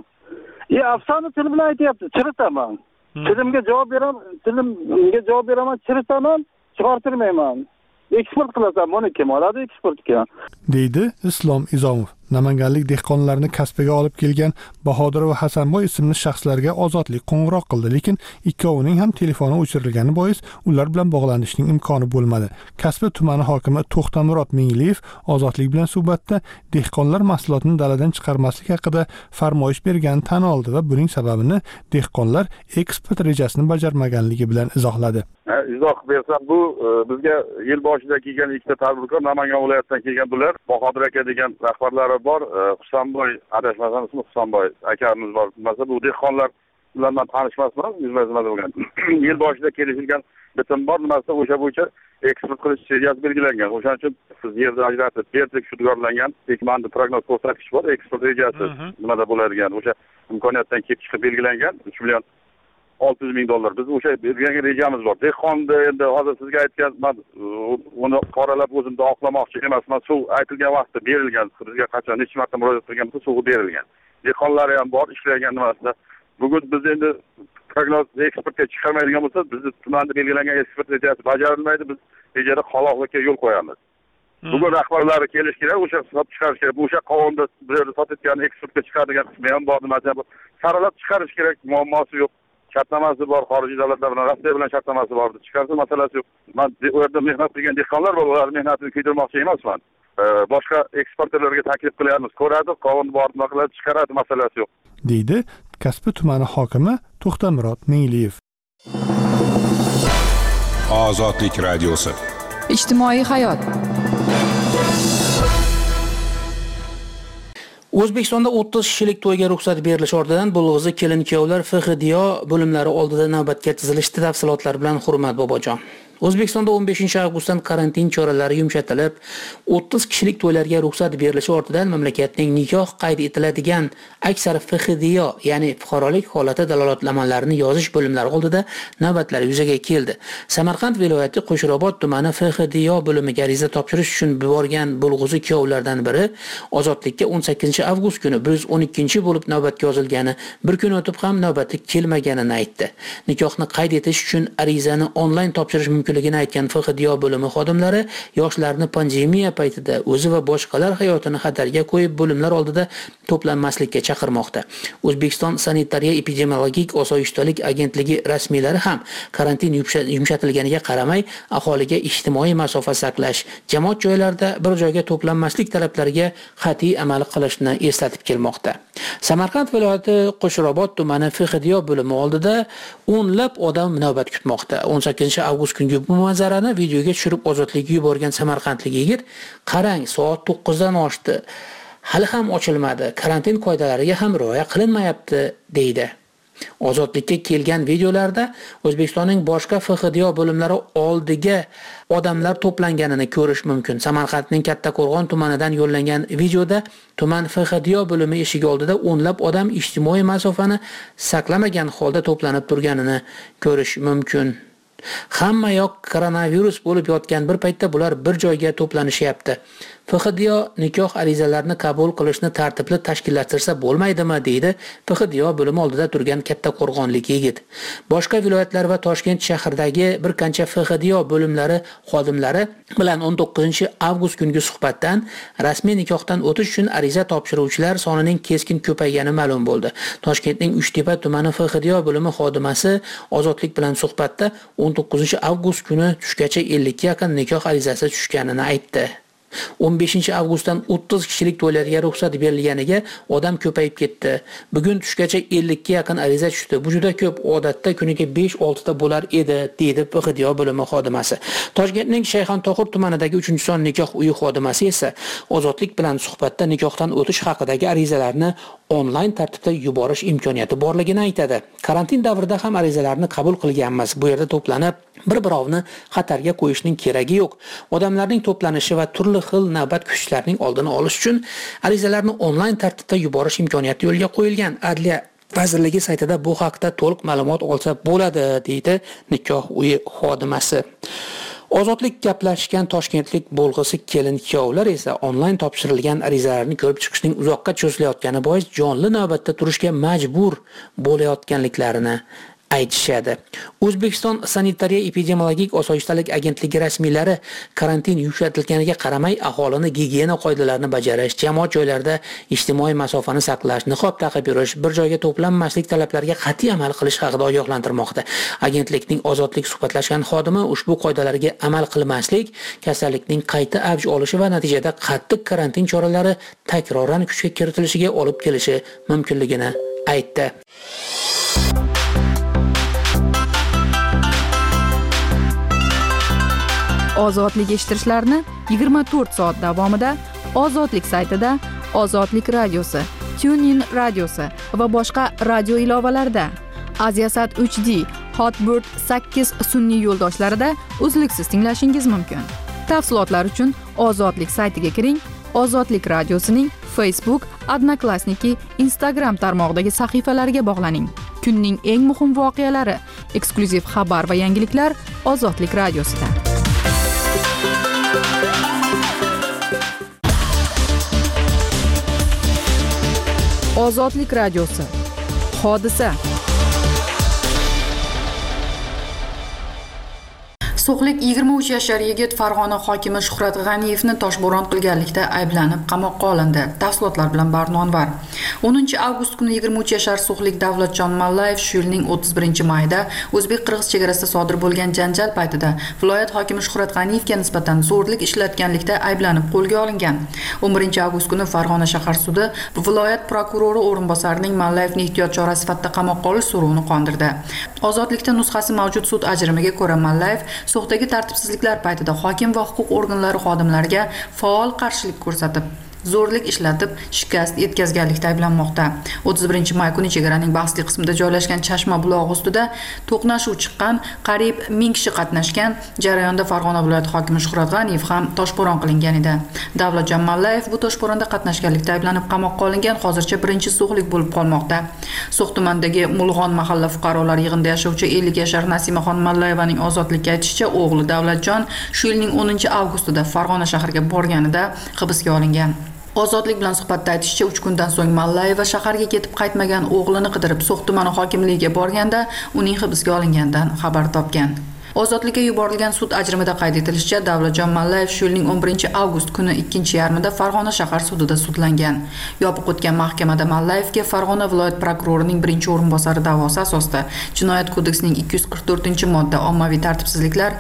Speaker 13: Afsona til bilan aytyapti, chiritaman. Tilimga javob beraman, chiritaman, chiqartirmayman. Eksport qilasan, buni kim oladi eksportga?
Speaker 2: deydi Islom Izomov. Namanganlik dehqonlarni kasbiga olib kelgan Bahodir va Hasanboy ismli shaxslarga ozodlik qo'ng'iroq qildi, lekin ikkovining ham telefoni o'chirilgani bois ular bilan bog'lanishning imkoni bo'lmadi. Kasbi tumani hokimi To'xtamurod Mingliyev ozodlik bilan suhbatda dehqonlar mahsulotini daladan chiqarmaslik haqida farmoyish berganini tan oldi va buning sababini dehqonlar eksport rejasini bajarmaganligi bilan izohladi.
Speaker 14: Izoh bersam, bu bizga yil boshida kelgan ikkita tadbirkor Namangan viloyatidan kelgan bular. Bahodir aka degan rahbarlari bor, Husanboy, adashmasam ismi Husanboy akamiz bor. Masalan, bu dehqonlar bilan men tanishmasman, yuzma-yuz bo'lgan. Yil boshida kelishilgan bitim bor, nimasi o'sha bo'yicha eksport qilish seriyasi belgilangan. O'shaning uchun biz yerni ajratib berdik, shudgorlangan. Ekmanda prognoz ko'rsatkichi bor, eksport rejasi nimada bo'ladigan, o'sha imkoniyatdan kelib chiqib belgilangan 3 million 600 ming dollar. Biz o'sha bergan rejamiz bor. Dehqonni endi hozir sizga aytgan, men uni qoralab o'zimda oqlamoqchi emasman. Suv aytilgan vaqtda berilgan. Bizga qachon necha marta murojaat qilganmiz, suv berilgan. Dehqonlar ham bor, ishlagan nimasida. Bugun biz endi prognoz eksportga chiqarmaydigan bo'lsa, bizni tumanda belgilangan eksport rejasi bajarilmaydi. Biz rejada qoloqlikka yo'l qo'yamiz. Bugun rahbarlari kelish kerak, o'sha sotib chiqarish kerak. O'sha qovunda bir yerda sotayotgan eksportga chiqaradigan qismi ham bor, nimasi saralab chiqarish kerak, muammosi yo'q. Shartnomasi bor, xorijiy davlatlar bilan Rossiya bilan shartnomasi bor. Chiqarsa masalasi yo'q. Men u yerda mehnat qilgan dehqonlar bor, ular mehnatini kuydirmoqchi emasman. Boshqa eksportyorlarga taklif qilyapmiz, ko'radi, qovun bor, nima qiladi, chiqaradi, masalasi yo'q,
Speaker 2: deydi Kasbi tumani hokimi To'xtamurod Mingliyev.
Speaker 9: Ozodlik radiosi.
Speaker 10: Ijtimoiy hayot.
Speaker 4: O'zbekistonda 30 kishilik to'yga ruxsat berilishi ortidan bo'lg'izi kelin-kuyovlar FXDIO bo'limlari oldida navbatga tizilishdi. Tafsilotlar bilan Hurmat Bobojon. O'zbekistonda 15-avgustdan karantin choralari yumshatilib, 30 kishilik to'ylarga ruxsat berilishi ortidan mamlakatning nikoh qayd etiladigan aksar FXDIO, ya'ni fuqarolik holati dalolatnomalarini yozish bo'limlari oldida navbatlar yuzaga keldi. Samarqand viloyati Qo'shrobod tumani FXDIO bo'limiga ariza topshirish uchun borgan bo'lg'izi kuyovlardan biri ozodlikka 18-avgust kuni 112 bo'lib navbatga yozilgani, bir kun o'tib ham navbati kelmaganini aytdi. Nikohni qayd etish uchun arizani onlayn topshirish mumkinligini aytgan FXDIO bo'limi xodimlari yoshlarni pandemiya paytida o'zi va boshqalar hayotini xatarga qo'yib bo'limlar oldida to'planmaslikka chaqirmoqda. O'zbekiston sanitariya epidemiologik osoyishtalik agentligi rasmiylari ham karantin yumshatilganiga qaramay aholiga ijtimoiy masofa saqlash, jamoat joylarida bir joyga to'planmaslik talablariga qat'iy amal qilishni eslatib kelmoqda. Samarqand viloyati Qo'shrobod tumani FXDIO bo'limi oldida o'nlab odam navbat kutmoqda. 18-avgust kungi bu manzarani videoga tushirib ozodlikka yuborgan samarqandlik yigit, qarang, soat 9 dan oshdi. Hali ham ochilmadi. Karantin qoidalariga ham rioya qilinmayapti, deydi. Ozodlikka kelgan videolarda O'zbekistonning boshqa FXDIO bo'limlari oldiga odamlar to'planganini ko'rish mumkin. Samarqandning Kattaqo'rg'on tumanidan yo'llangan videoda tuman FXDIO bo'limi eshigi oldida o'nlab odam ijtimoiy masofani saqlamagan holda to'planib turganini ko'rish mumkin. Hamma yoq koronavirus bo'lib yotgan bir paytda bular bir joyga to'planishyapti. FXDIO nikoh arizalarini qabul qilishni tartibli tashkillattirsa bo'lmaydimi, deydi FXDIO bo'limi oldida turgan Kattaqo'rg'onlik yigit. Boshqa viloyatlar va Toshkent shahridagi bir qancha FXDIO bo'limlari xodimlari bilan 19-avgust kungi suhbatdan rasmiy nikohdan o'tish uchun ariza topshiruvchilar sonining keskin ko'paygani ma'lum bo'ldi. Toshkentning Uchtepa tumani FXDIO bo'limi xodimasi ozodlik bilan suhbatda 19-avgust kuni tushgacha 50 ga yaqin nikoh arizasi tushganini aytdi. 15-avgustdan 30 kishilik to'ylarga ruxsat berilganiga odam ko'payib ketdi. Bugun tushgacha 50 ga yaqin ariza tushdi. Bu juda ko'p, odatda kuniga 5-6 ta bo'lar edi, deydi FXDIO bo'limi xodimasi. Toshkentning Shayxontohur tumanidagi 3-son nikoh uyi xodimasi esa ozodlik bilan suhbatda nikohdan o'tish haqidagi arizalarni onlayn tartibda yuborish imkoniyati borligini aytadi. Karantin davrida ham arizalarni qabul qilganmiz. Bu yerda to'planib bir-birovni xatarga qo'yishning keragi yo'q. Odamlarning to'planishi va turli xil navbat kutishlarining oldini olish uchun arizalarni onlayn tartibda yuborish imkoniyati yo'lga qo'yilgan. Adliya vazirligi saytida bu haqda to'liq ma'lumot olsa bo'ladi, deydi nikoh uyi xodimasi. Ozodlik gaplashgan toshkentlik bo'lg'isi kelin-kuyovlar esa onlayn topshirilgan arizalarni ko'rib chiqishning uzoqqa cho'zilayotgani bois jonli navbatda turishga majbur bo'layotganliklarini aytishadi. O'zbekiston sanitariya epidemiologik osoyishtalik agentligi rasmiylari karantin yumshatilganiga qaramay aholini gigiyena qoidalarini bajarish, jamoat joylarida ijtimoiy masofani saqlash, niqob taqib yurish, bir joyga to'planmaslik talablariga qat'iy amal qilish haqida ogohlantirmoqda. Agentlikning ozodlik suhbatlashgan xodimi ushbu qoidalarga amal qilmaslik kasallikning qayta avj olishi va natijada qattiq karantin choralari takroran kuchga kiritilishiga olib kelishi mumkinligini aytdi.
Speaker 1: Ozodlik eshittirishlarni 24 soat davomida Ozodlik saytida, Ozodlik radiosi, TuneIn radiosi va boshqa radio ilovalarida, Aziasat 3D, Hotbird 8 sun'iy yo'ldoshlarida uzluksiz tinglashingiz mumkin. Tafsilotlar uchun Ozodlik saytiga kiring. Ozodlik radiosining Facebook, Odnoklassniki, Instagram tarmog'idagi sahifalariga bog'laning. Kunning eng muhim voqealari, eksklyuziv xabar va yangiliklar Ozodlik radiosida. Ozodlik radiosi. Hodisa. So'xlik 23 yoshli yigit Farg'ona hokimi Shuhrat G'aniyevni toshbo'ron qilganlikda ayblanib qamoqqa olindi. Tafsilotlar bilan Barnonvar. 10-avgust kuni 23 yoshli So'xlik Davlatjon Mallayev shu yilning 31-mayida o'zbek-qirg'iz chegarasida sodir bo'lgan janjal paytida viloyat hokimi Shuhrat G'aniyevga nisbatan zo'rlik ishlatganlikda ayblanib qo'lga olingan. 11-avgust kuni Farg'ona shahar sudi viloyat prokurori o'rinbosarining Mallayevni ehtiyot chora sifatida qamoqqa olish so'rovini qondirdi. Ozodlikda nusxasi mavjud sud ajrimiga ko'ra Mallayev So'xdagi tartibsizliklar paytida hokim va huquq organlari xodimlariga faol qarshilik ko'rsatib, zo'rlik ishlatib, shikast yetkazganlikda ayblanmoqda. 31-may kuni chegaraning bahsli qismida joylashgan Chashma bulog'i ustida to'qnashuv chiqqan, qariyb 1000 kishi qatnashgan jarayonda Farg'ona viloyati hokimi Shuhrat G'aniyev ham toshbo'ron qilingan edi. Davlatjon Mallayev bu toshbo'ronda qatnashganlikda ayblanib qamoqqa olingan, hozircha birinchi so'xlik bo'lib qolmoqda. So'x tumanidagi Mulg'on mahalla fuqarolar yig'inida yashovchi 50 yoshli Nasimaxon Mallayevaning ozodlikka aytishicha, o'g'li Davlatjon shu yilning 10-avgustida Farg'ona shahriga borganida hibsga olingan. Ozodlik bilan suhbatda aytishicha, 3 kundan so'ng Mallayeva shaharga ketib qaytmagan o'g'lini qidirib So'x tumani hokimligiga borganda uning hibsga olingandan xabar topgan. Ozodlikka yuborilgan sud ajrimida qayd etilishicha, Davlatjon Mallayev shu yilning 11-avgust kuni 2-yarmida Farg'ona shahar sudida sudlangan. Yopiq o'tgan mahkamada Mallayevga Farg'ona viloyat prokurorining birinchi o'rinbosari da'vosi asosida Jinoyat kodeksining 244-modda ommaviy tartibsizliklar,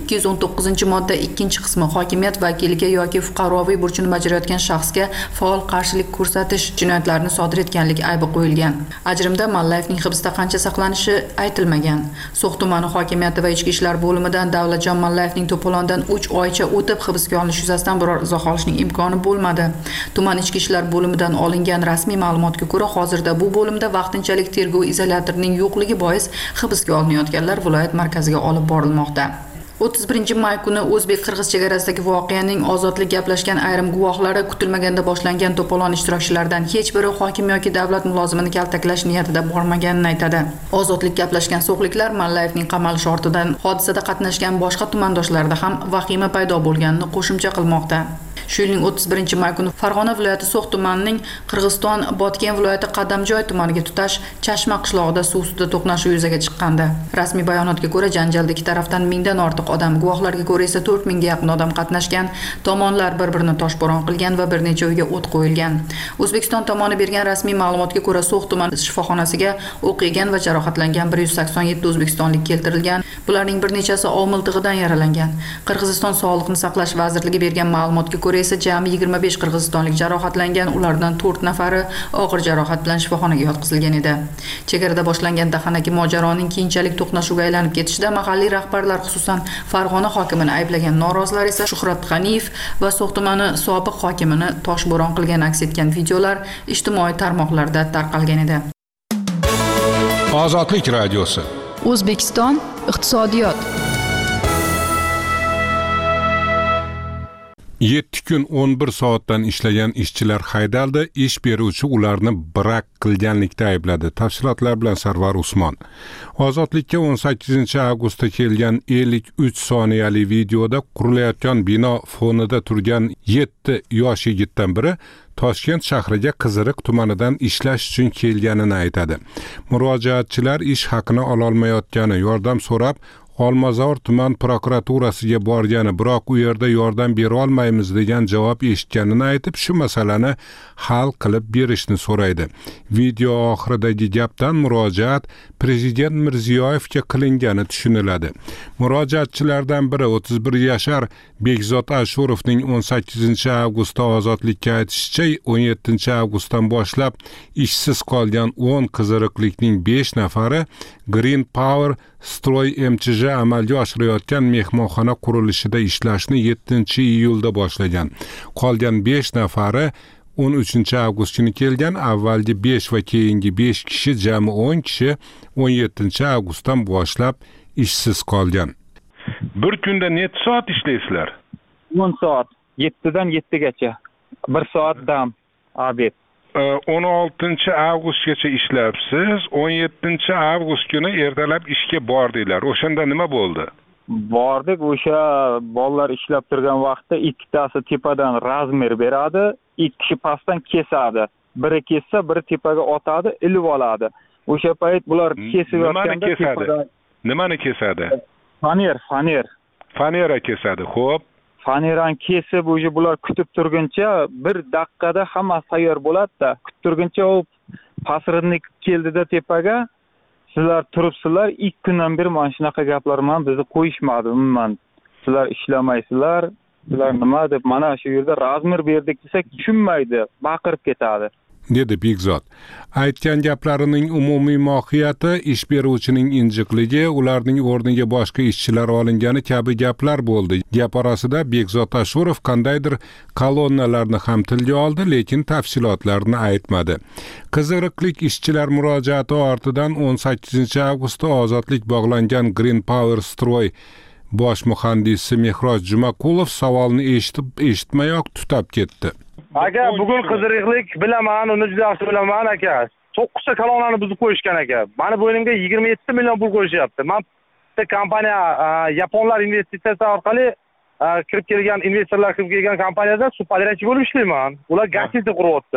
Speaker 1: 219-modda 2-qismi hokimiyat vakiliga yoki fuqaroviy burchini bajarayotgan shaxsga faol qarshilik ko'rsatish jinoyatlarini sodir etganlik aybi qo'yilgan. Ajrimda Mallayevning hibsda qancha saqlanishi aytilmagan. So'x tumani hokimiyati va ichki ishlar bo'limidan Davlatjon Mallayevning to'polondan 3 oycha o'tib hibsga olinish yuzasidan biror izoh olishning imkoni bo'lmadi. Tuman ichki ishlar bo'limidan olingan rasmiy ma'lumotga ko'ra, hozirda bu bo'limda vaqtinchalik tergov izolyatorining yo'qligi bois hibsga olinayotganlar viloyat markaziga olib borilmoqda. 31-may kuni o'zbek-qirg'iz chegarasidagi voqeaning ozodlik gaplashgan ayrim guvohlari kutilmaganda boshlangan to'polon ishtirokchilaridan hech biri hokim yoki davlat mulozimini kaltaklash niyatida bormaganini aytadi. Ozodlik gaplashgan so'xliklar Mallayevning qamalishi ortidan hodisada qatnashgan boshqa tumandoshlarda ham vahima paydo bo'lganini qo'shimcha qilmoqda. Shu yilning 31-may kuni Farg'ona viloyati So'x tumanining Qirg'iziston Botken viloyati Qadamjoy tumaniga tutash Chashma qishlog'ida suv ustida to'qnashuv yuzaga chiqqandi. Rasmiy bayonotga ko'ra, janjalda ikki tarafdan 1000 dan ortiq odam, guvohlarga ko'ra esa 4000 ga yaqin odam qatnashgan. Tomonlar bir-birini toshbo'ron qilgan va bir necha uyga o't qo'yilgan. O'zbekiston tomoni bergan rasmiy ma'lumotga ko'ra, So'x tumani shifoxonasiga o'q yegan va jarohatlangan 187 o'zbekistonlik keltirilgan. Bularning bir nechasi ov miltig'idan yaralangan. Qirg'iziston Sog'liqni saqlash vazirligi bergan ma'lumotga ko'ra esa jami 25 qirg'izistonlik jarohatlangan, ulardan 4 nafari og'ir jarohat bilan shifoxonaga yotqizilgan edi. Chegarada boshlangan dahanaki mojaroning keyinchalik to'qnashuvga aylanib ketishida mahalliy rahbarlar, xususan Farg'ona hokimini ayblagan norozilar esa Shuhrat G'aniyev va So'x tumani sobiq hokimini toshbo'ron qilgan aks etgan videolar ijtimoiy tarmoqlarda tarqalgan edi.
Speaker 9: Ozodlik radiosi.
Speaker 10: O'zbekiston iqtisodiyot.
Speaker 9: 7 kun 11 soatdan ishlagan ishchilar haydaldi, ish beruvchi ularni brak qilganlikda aybladi. Tafsilotlar bilan Sarvar Usmon. Ozodlikka 18-avgustda kelgan 53 soniyali videoda qurilayotgan bino fonida turgan 7 yosh yigitdan biri Toshkent shahriga Qiziriq tumanidan ishlash uchun kelganini aytadi. Murojaatchilar ish haqini ololmayotgani, yordam so'rab Olmazor tuman prokuraturasiga borgani, biroq u yerda yordam bera olmaymiz degan javob eshitganini aytib, shu masalani hal qilib berishni so'raydi. Video oxiridagi gapdan murojaat Prezident Mirziyoyevga qilingani tushuniladi. Murojaatchilardan biri 31 yashar Bekzod Ashurovning 18-avgustda ozodlikka aytishicha, 17-avgustdan boshlab ishsiz qolgan 10 qiziriqlikning 5 nafari Green Power Stroy MCJ amalga oshirayotgan mehmonxona qurilishida ishlashni 7-iyulda boshlagan. Qolgan 5 nafari 13-avgust kuni kelgan. Avvalgi 5 va keyingi 5 kishi, jami 10 kishi 17-avgustdan boshlab ishsiz qolgan. Bir kunda necha soat ishlaysizlar?
Speaker 15: 10 soat, 7dan 7gacha. 1 soat dam, obed.
Speaker 9: 16-avgustgacha ishlabsiz, 17-avgust kuni ertalab ishga bordinglar. O'shanda nima bo'ldi?
Speaker 15: Bordik, o'sha bolalar ishlab turgan vaqtda ikkitasi tepadan razmer beradi, ikki kishi pastdan kesadi. Biri kessa, biri tepaga otadi, ilib oladi. O'sha payt bular kesib yotganda tepadan
Speaker 9: nimani kesadi?
Speaker 15: Fanera
Speaker 9: kesadi. Xo'p.
Speaker 15: Fanerani kesib, o'sha bular kutib turguncha 1 daqiqada hammasi tayyor bo'ladi-da. Kutib turguncha u pasridnik keldida tepaga, sizlar turibsizlar, 2 kundan beri mana shunaqa gaplar bilan bizni qo'yishmadi umuman. Sizlar ishlamaysizlar, sizlar nima deb mana shu yerda razmer berdik desak tushunmaydi, baqirib ketadi.
Speaker 9: Dedi Bekzod. Aytgan gaplarining umumiy mohiyati ish beruvchining injiqligi, ularning o'rniga boshqa ishchilar olingani kabi gaplar bo'ldi. Gap orasida Bekzod Ashurov qandaydir kolonnalarni ham tilga oldi, lekin tafsilotlarni aytmadi. Qiziriqlik ishchilar murojaati ortidan 18-avgustda ozodlik bog'langan Green Power Stroy bosh muhandisi Mehroj Jumakulov savolni eshitmayoq tutab ketdi.
Speaker 12: Aka, bugun Qiziriqlik bilaman, uni juda yaxshi bilaman aka. 9 ta kolonnani buzib qo'yishgan aka. Mani bo'ynimga 27 million pul qo'yishyapti. Men bitta kompaniya yaponlar investitsiyasi orqali kirib kelgan investorlar kirib kelgan kompaniyada subpodrachchi bo'lib ishlayman. Ular gastitsa quryapti.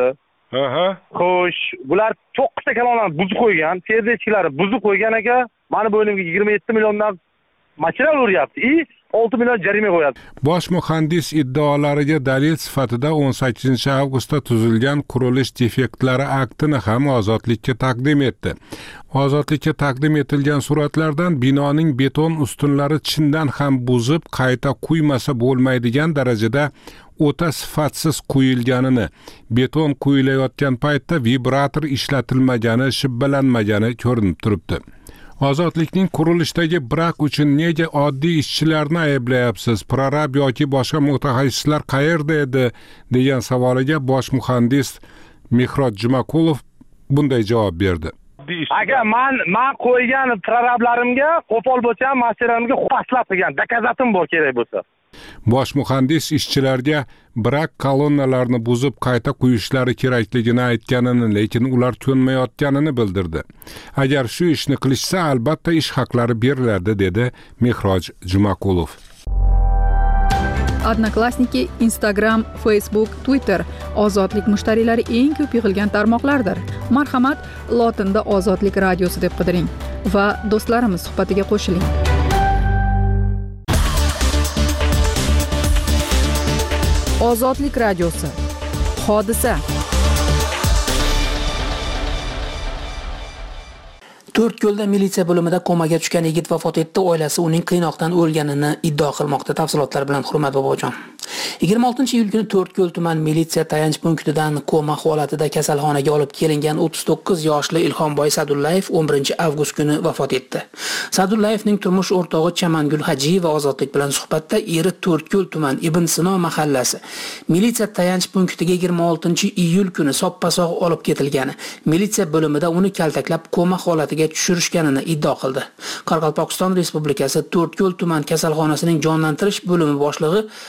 Speaker 12: Xo'sh, bular 9 ta kolonnani buzib qo'ygan, tezlikchilari buzib qo'ygan aka. Mani bo'ynimga 27 milliondan material o'ryapti. 6 million jarima qo'yadi.
Speaker 9: Bosh muhandis iddaolariga dalil sifatida 18-avgustda tuzilgan qurilish defektlari aktini ham ozodlikka taqdim etdi. Ozodlikka taqdim etilgan suratlardan binoning beton ustunlari chindan ham buzib qayta quymasa bo'lmaydigan darajada o'ta sifatsiz quyilganini, beton quyilayotgan paytda vibrator ishlatilmagani, shibbalanmagani ko'rinib turibdi. Ozodlikning qurilishdagi brak uchun nega oddiy ishchilarni ayblayapsiz? Prorab yoki boshqa mutaxassislar qayerda edi degan savoliga bosh muhandis Mehroj Jumakulov bunday javob berdi.
Speaker 12: Aka, men qo'ygan prorablarimga qo'pol bo'lsa ham masalarimga xaslab qilgan, dokazatim bor kerak bo'lsa.
Speaker 9: Bosh muhandis ishchilarga brak kolonnalarni buzib qayta quyishlari kerakligini aytganini, lekin ular ko'nmayotganini bildirdi. Agar shu ishni qilishsa, albatta ish haqlari beriladi, dedi Mehroj Jumakulov.
Speaker 1: Odnoklassniki, Instagram, Facebook, Twitter ozodlik mushtariylari eng ko'p yig'ilgan tarmoqlardir. Marhamat, lotinda Ozodlik radiosi deb qidiring va do'stlarimiz suhbatiga qo'shiling. Ozodlik radiosi. Hodisa.
Speaker 4: 4ko'lda militsiya bo'limida komaga tushgan yigit vafot etdi. Oilasi uning qiynoqdan o'lganini iddao qilmoqda. Tafsilotlar bilan Hurmat Bobojon. 26-iyul kuni 4ko'l tuman militsiya tayanch punktidan koma holatida kasalxonaga olib kelingan 39 yoshli Ilhomboy Sadullayev 11-avgust kuni vafot etdi. Sadullayevning turmush o'rtog'i Chamangul Hajiyeva Ozodlik bilan suhbatda eri 4ko'l tuman Ibn Sino mahallasi militsiya tayanch punktiga 26-iyul kuni soppa-sog' olib ketilgani, militsiya bo'limida uni kaltaklab koma holatiga tushirishganini iddao qildi. Qoraqalpog'iston Respublikasi 4ko'l tuman kasalxonasining jonlantirish bo'limi boshlig'i Abdurash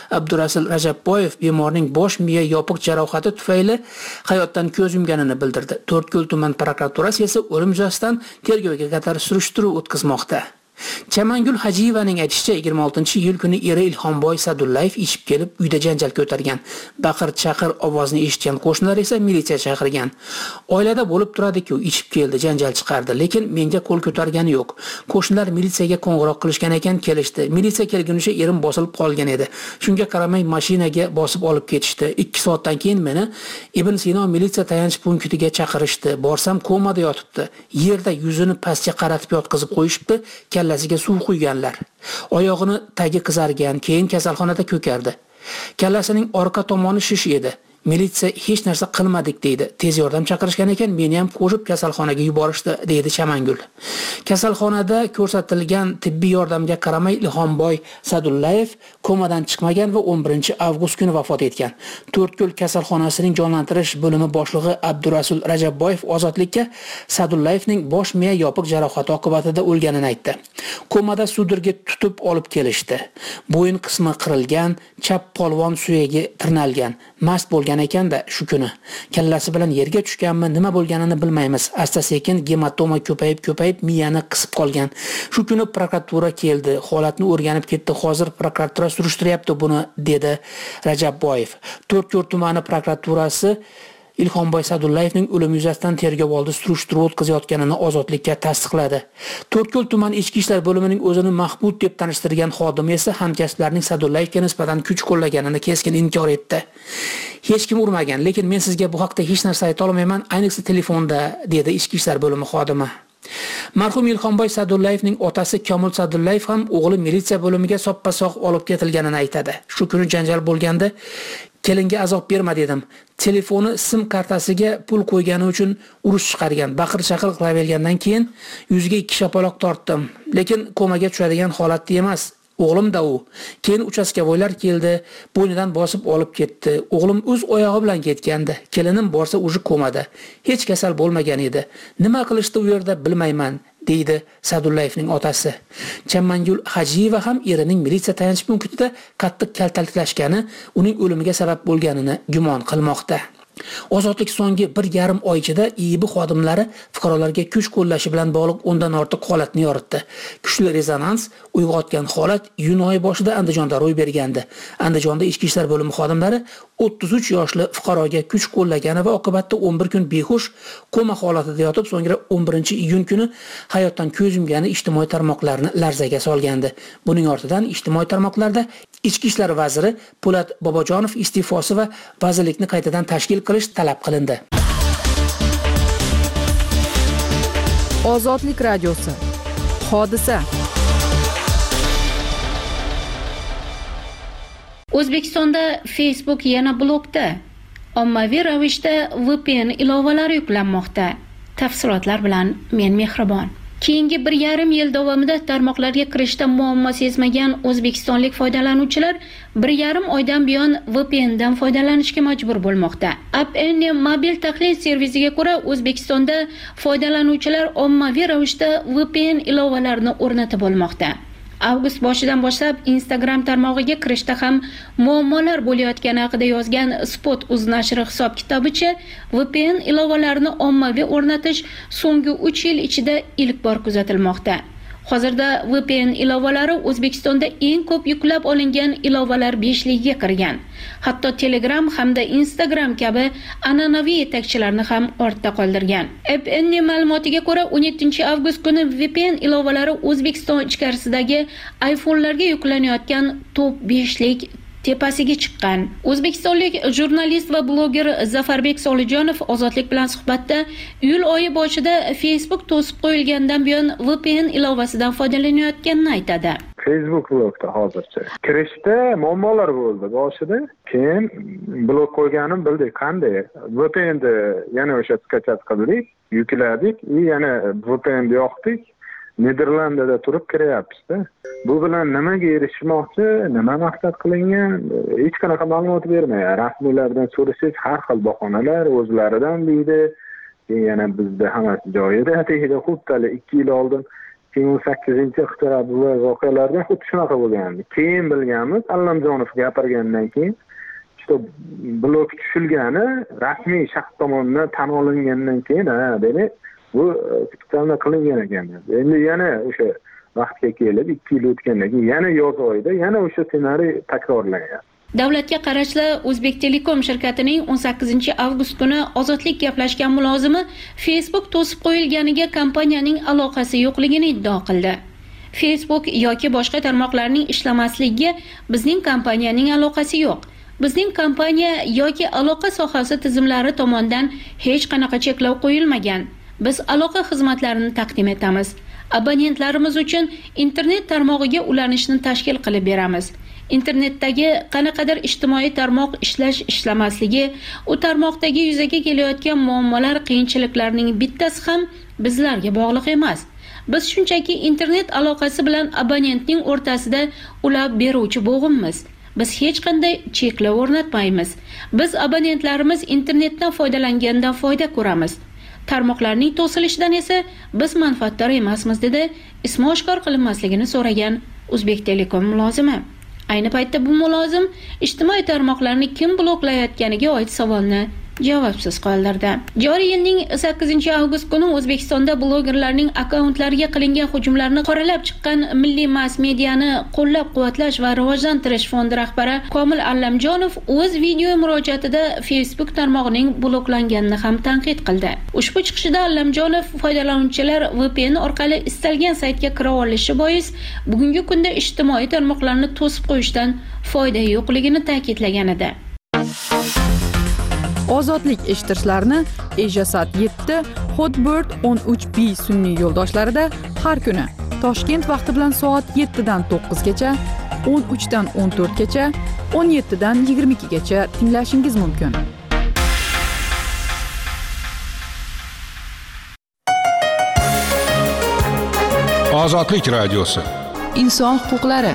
Speaker 4: Abdurasul Rajabboyev bemorning bosh miya yopiq jarohati tufayli hayotdan ko'z yumganini bildirdi. To'rtko'l tuman prokuraturasi esa o'lim yuzasidan tergovga qadar surishtiruv o'tkazmoqda. Chamangul Hajiyevaning aytishicha 26-iyul kuni eri Ilhomboy Sadullayev ichib kelib uyda janjal ko'targan. Baqir-chaqir ovozni eshitgan qo'shnilar esa militsiya chaqirgan. Oilada bo'lib turadi-ku, ichib keldi, janjal chiqardi, lekin menga qo'l ko'targani yo'q. Qo'shnilar militsiyaga qo'ng'iroq qilishgan ekan, kelishdi. Militsiya kelgunicha erim bosilib qolgan edi. Shunga qaramay mashinaga bosib olib ketishdi. 2 soatdan keyin meni Ibn Sino militsiya tayanch punktiga chaqirishdi. Borsam komada yotibdi. Yerda yuzini pastga qaratib yotqizib qo'yishibdi. Kallasiga suv quyganlar. Oyog'ini tagi qizargan, keyin kasalxonada ko'kardi. Kallasining orqa tomoni shish edi. Militsiya hech narsa qilmadik deydi. Tez yordam chaqirishgan ekan, meni ham qo'shib kasalxonaga yuborishdi, deydi Chamangul. Kasalxonada ko'rsatilgan tibbiy yordamga qaramay Ilhomboy Sadullayev komadan chiqmagan va 11-avgust kuni vafot etgan. To'rtko'l kasalxonasining jonlantirish bo'limi boshlig'i Abdurasul Rajabboyev ozodlikka Sadullayevning bosh miya yopiq jarohati oqibatida o'lganini aytdi. Komada sudirga tutib olib kelishdi. Bo'yin qismi qirilgan, chap polvon suyagi tirnalgan. Mast bo'lgan ekanda shu kuni kallasi bilan yerga tushganmi, nima bo'lganini bilmaymiz. Asta-sekin gematoma ko'payib miyani qisib qolgan. Shu kuni prokuratura keldi, holatni o'rganib ketdi. Hozir prokuratura surishtiryapti buni, dedi Rajabboyev. To'rtko'l tumani prokuraturasi Ilhomboy Sadullayevning o'limi yuzasidan tergov oldi surishtiruv o'tkazayotganini ozodlikka tasdiqladi. To'rtko'l tuman ichki ishlar bo'limining o'zini Mahmud deb tanishtirgan xodimi esa hamkasblarining Sadullayevga nisbatan kuch qo'llaganini keskin inkor etdi. Hech kim urmagan, lekin men sizga bu haqda hech narsa ayta olmayman, ayniqsa telefonda, dedi ichki ishlar bo'limi xodimi. Marhum Ilhomboy Sadullayevning otasi Komil Sadullayev ham o'g'li militsiya bo'limiga soppa-sog' olib ketilganini aytadi. Shu kuni janjal bo'lganda kelinga azob berma dedim. Telefoni sim kartasiga pul qo'ygani uchun urush chiqargan. Baqir-chaqir qilavergandan keyin yuziga 2 shapaloq tortdim. Lekin komaga tushadigan holatda emas. O'g'lim-da u. Keyin uchastkavoylar keldi, bo'ynidan bosib olib ketdi. O'g'lim o'z oyog'i bilan ketgandi. Kelinim borsa uji komada. Hech kasal bo'lmagan edi. Nima qilishdi u yerda bilmayman, deydi Sadullayevning otasi. Chamangul Hajiyeva ham erining militsiya tayanch punktida qattiq kaltaklashgani uning o'limiga sabab bo'lganini gumon qilmoqda. Ozodlik so'nggi 1,5 oy ichida IIB xodimlari fuqarolarga kuch qo'llashi bilan bog'liq 10 dan ortiq holatni yoritdi. Kuchli rezonans uyg'otgan holat iyun oyi boshida Andijonda ro'y bergandi. Andijonda ichki ishlar bo'limi xodimlari 33 yoshli fuqaroga kuch qo'llagani va oqibatda 11 kun behush koma holatida yotib, so'ngra 11-iyun kuni hayotdan ko'z yumgani ijtimoiy tarmoqlarni larzaga solgandi. Buning ortidan ijtimoiy tarmoqlarda Ichki ishlar vaziri Po'lat Bobojonov iste'fosi va vazirlikni qaytadan tashkil qilish talab qilindi.
Speaker 1: Ozodlik radiosi. Hodisa.
Speaker 16: O'zbekistonda Facebook yana blokda. Ommaviy ravishda VPN ilovalari yuklanmoqda. Tafsilotlar bilan men Mehribon. Keyingi 1,5 yil davomida tarmoqlarga kirishda muammo sezmagan o'zbekistonlik foydalanuvchilar 1,5 oydan buyon VPN dan foydalanishga majbur bo'lmoqda. AppN mobil tahlil servisiga ko'ra, O'zbekistonda foydalanuvchilar ommaviy ravishda VPN ilovalarini o'rnatib olmoqda. Avgust boshidan boshlab Instagram tarmog'iga kirishda ham muammolar bo'layotgani haqida yozgan Spot.uz nashri hisob-kitobicha, VPN ilovalarini ommaviy o'rnatish so'nggi 3 yil ichida ilk bor kuzatilmoqda. Hozirda VPN ilovalari O'zbekistonda eng ko'p yuklab olingan ilovalar 5ligiga kirgan. Hatto Telegram hamda Instagram kabi an'anaviy yetakchilarni ham ortda qoldirgan. AppN ma'lumotiga ko'ra, 17-avgust kuni VPN ilovalari O'zbekiston ichkarisidagi iPhone'larga yuklanayotgan top 5lik tepasiga chiqqan. O'zbekistonlik jurnalist va bloger Zafarbek Solijonov Ozodlik bilan suhbatda iyul oyi boshida Facebook to'sib qo'yilgandan buyon VPN ilovasidan foydalanayotganini aytadi.
Speaker 17: Facebook blokda hozircha. Kirishda muammolar bo'ldi boshida. Keyin blok qo'yganim bildik. Qanday? VPN'ni yana o'sha skachat qildik, yukladik, yana VPN'ni yoqdik. Niderlandiyada turib kiryapmiz-da. Bu bilan nimaga erishmoqchi, nima maqsad qilingan, hech qanaqa ma'lumot bermaydi. Rasmiylardan so'rasangiz har xil bahonalar o'zlaridan deydi. Yana bizda hammasi joyida deydi. Xuddali 2 yil oldin 2018 ixtirobi voqealarda xuddi shunaqa bo'lgandi. Keyin bilganmiz, Allamjonov gapirgandan keyin blok tushilgani rasmiy shaxs tomonidan tan olingandan keyin dedi bu spesialna qilingan ekan. Endi yana o'sha vaqtga kelib 2 yil o'tgandan keyin yana yoz oyida yana o'sha ssenariy takrorlangan.
Speaker 16: Davlatga qarashli O'zbek Telekom shirkatining 18 avgust kuni ozodlik gaplashgan mulozimi Facebook to'sib qo'yilganiga kompaniyaning aloqasi yo'qligini iddao qildi. Facebook yoki boshqa tarmoqlarning ishlamasligiga bizning kompaniyaning aloqasi yo'q. Bizning kompaniya yoki aloqa sohasi tizimlari tomonidan hech qanaqa cheklov qo'yilmagan. Biz aloqa xizmatlarini taqdim etamiz. Abonentlarimiz uchun internet tarmog'iga ulanishni tashkil qilib beramiz. Internetdagi qanaqadir ijtimoiy tarmoq ishlamasligi, u tarmoqdagi yuzaga kelayotgan muammolar, qiyinchiliklarning bittasi ham bizlarga bog'liq emas. Biz shunchaki internet aloqasi bilan abonentning o'rtasida ulab beruvchi bo'g'inmiz. Biz hech qanday cheklov o'rnatmaymiz. Biz abonentlarimiz internetdan foydalangandan foyda ko'ramiz. Tarmoqlarning to'silishidan esa biz manfaatdor emasmiz, dedi ismi oshkor qilinmasligini so'ragan O'zbek Telekom mulozimi. Ayni paytda bu mulozim ijtimoiy tarmoqlarni kim bloklayotganiga oid savolni javobsiz qoldirdi. Joriy yilning 8-avgust kuni O'zbekistonda blogerlarning akkauntlariga qilingan hujumlarni qoralab chiqqan Milliy mass mediani qo'llab-quvvatlash va rivojlantirish fondi rahbari Komil Allamjonov o'z video murojaatida Facebook tarmog'ining bloklanganini ham tanqid qildi. Ushbu chiqishida Allamjonov foydalanuvchilar VPN orqali istalgan saytga kira olishi bois bugungi kunda ijtimoiy tarmoqlarni to'sib qo'yishdan foyda yo'qligini ta'kidlagan edi.
Speaker 1: Ozodlik eshittirishlarni Ejasat 7, Hotbird 13B sun'iy yo'ldoshlarida har kuni Toshkent vaqti bilan soat 7 dan 9 gacha, 13 dan 14 gacha, 17 dan 22 gacha tinglashingiz mumkin.
Speaker 9: Ozodlik radiosi.
Speaker 10: Inson huquqlari.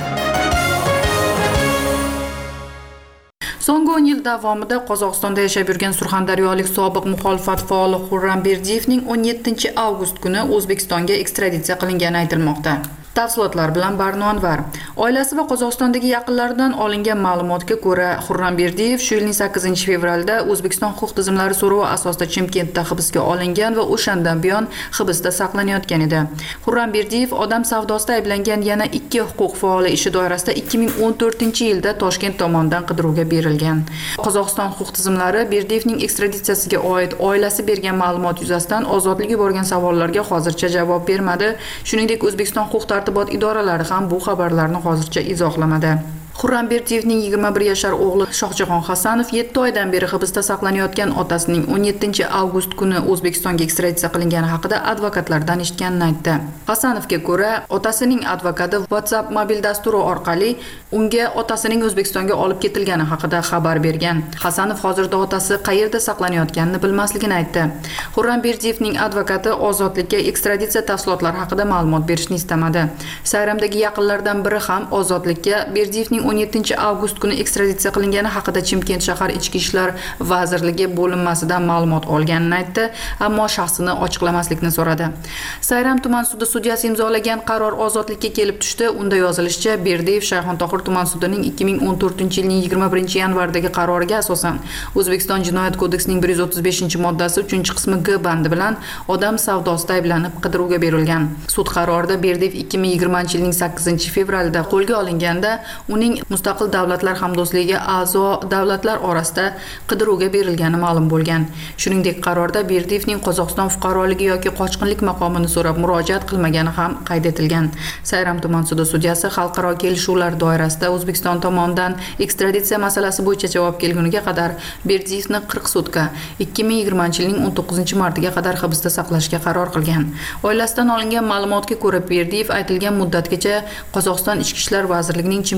Speaker 1: So'nggi 10 yil davomida Qozog'istonda yashab yurgan surxondaryolik sobiq muxolifat faoli Xurram Berdiyevning 17-avgust kuni O'zbekistonga ekstraditsiya qilingani aytilmoqda. Tafsilotlar bilan Barno Anvar. Oilasi va Qozog'istondagi yaqinlaridan olingan ma'lumotga ko'ra, Xurram Berdiyev shu yilning 8-fevralda O'zbekiston huquq tizimlari so'rovi asosida Chimkentda hibsga olingan va o'shandan buyon hibsda saqlanayotgan edi. Xurram Berdiyev odam savdosida ayblangan yana 2 huquq faoli ishi doirasida 2014-yilda Toshkent tomonidan qidiruvga berilgan. Qozog'iston huquq tizimlari Berdiyevning ekstraditsiyasiga oid oilasi bergan ma'lumot yuzasidan ozodlik yuborgan savollarga hozircha javob bermadi. Shuningdek, O'zbekiston huquq tartibot idoralari ham bu xabarlarni hozircha izohlamadi. Xurram Berdiyevning 21 yashar o'g'li Shohjahon Hasanov 7 oydan beri hibsda saqlanayotgan otasining 17-avgust kuni O'zbekistonga ekstraditsiya qilingani haqida advokatlardan eshitganini aytdi. Hasanovga ko'ra, otasining advokati WhatsApp mobil dasturi orqali unga otasining O'zbekistonga olib ketilgani haqida xabar bergan. Hasanov hozirda otasi qayerda saqlanayotganini bilmasligini aytdi. Xurram Berdiyevning advokati ozodlikka ekstraditsiya tafsilotlari haqida ma'lumot berishni istamadi. Sayramdagi yaqinlardan biri ham ozodlikka Berdiyevning 17-avgust kuni ekstraditsiya qilingani haqida Chimkent shahar Ichki ishlar vazirligi bo'linmasidan ma'lumot olganini aytdi, ammo shaxsini ochiqlamaslikni so'radi. Sayram tuman sudi sudyasi imzolagan qaror ozodlikka kelib tushdi. Unda yozilishicha, Berdiyev Shayxontohur tuman sudining 2014-yilning 21-yanvardagi qaroriga asosan O'zbekiston Jinoyat kodeksining 135-moddasi 3-qismi G bandi bilan odam savdosida ayblanib qidiruvga berilgan. Sud qarorida Berdiyev 2020-yilning 8-fevralida qo'lga olinganda uning mustaqil davlatlar hamdo'stligi a'zo davlatlar orasida qidiruvga berilgani ma'lum bo'lgan. Shuningdek, qarorda Berdiyevning Qozog'iston fuqaroligi yoki qochqinlik maqomini so'rab murojaat qilmagani ham qayd etilgan. Sayram tuman sudi sudyasi xalqaro kelishuvlar doirasida O'zbekiston tomonidan ekstraditsiya masalasi bo'yicha javob kelguniga qadar Berdiyevni 40 sutka 2020-yilning 19-martiga qadar hibsda saqlashga qaror qilgan. Oilasidan olingan ma'lumotga ko'ra, Berdiyev aytilgan muddatgacha Qozog'iston Ichki ishlar vazirligining Chimkent shahar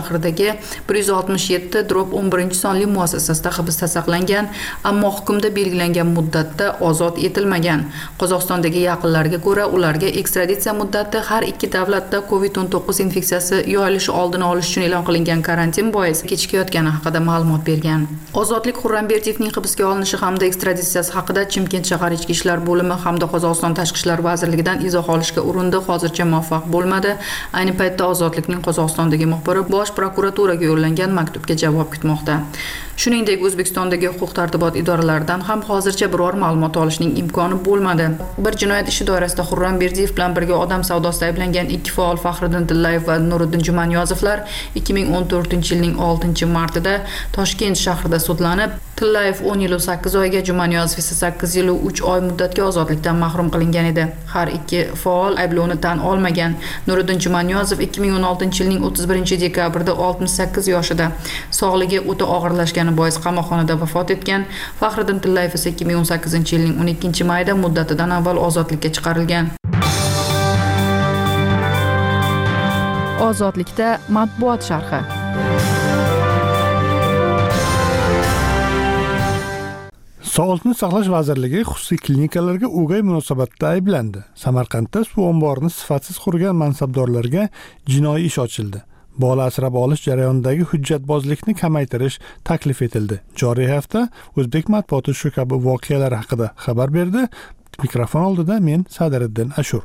Speaker 1: shahridagi 167/11 sonli muassasasida hibsda saqlangan, ammo hukmda belgilangan muddatda ozod etilmagan. Qozog'istondagi yaqinlariga ko'ra, ularga ekstraditsiya muddati har ikki davlatda COVID-19 infeksiyasi yoyilishi oldini olish uchun e'lon qilingan karantin bois kechikayotgani haqida ma'lumot bergan. Ozodlik Xurramberdiyevning hibsga olinishi hamda ekstraditsiyasi haqida Chimkent shahar ichki ishlar bo'limi hamda Qozog'iston tashqi ishlar vazirligidan izoh olishga urindi, hozircha muvaffaq bo'lmadi. Ayni paytda Ozodlikning Qozog'istondagi muxbiri Bosh prokuraturaga yo'llangan maktubga javob kutmoqda. Shuningdek, O'zbekistondagi huquq-tartibot idoralaridan ham hozircha biror ma'lumot olishning imkoni bo'lmadi. Bir jinoyat ishi doirasida Xurramberdiyev bilan birga odam savdosida ayblangan ikki faol Faxriddin Tillayev va Nuriddin Jumaniyozovlar 2014-yilning 6-martida Toshkent shahrida sudlanib, Tillayev 10 yil 8 oyga, Jumaniyozov esa 8 yil 3 oy muddatga ozodlikdan mahrum qilingan edi. Har ikki faol ayblovni tan olmagan. Nuriddin Jumaniyozov 2016-yilning 31-dekabrida 68 yoshida sog'ligi o'ta og'irlashgani bois qamoqxonada vafot etgan. Faxriddin Tillayev esa 2018-yilning 12-mayida muddatidan avval ozodlikka chiqarilgan. Ozodlikda matbuot sharhi.
Speaker 2: Sog'liqni saqlash vazirligi xususiy klinikalarga o'gay munosabatda ayblandi. Samarqandda suv omborini sifatsiz qurgan mansabdorlarga jinoiy ish ochildi. Bola asrab olish jarayonidagi hujjatbozlikni kamaytirish taklif etildi. Joriy hafta O'zbek matbuoti shu kabi voqealar haqida xabar berdi. Mikrofon oldida men Sadiriddin Ashur.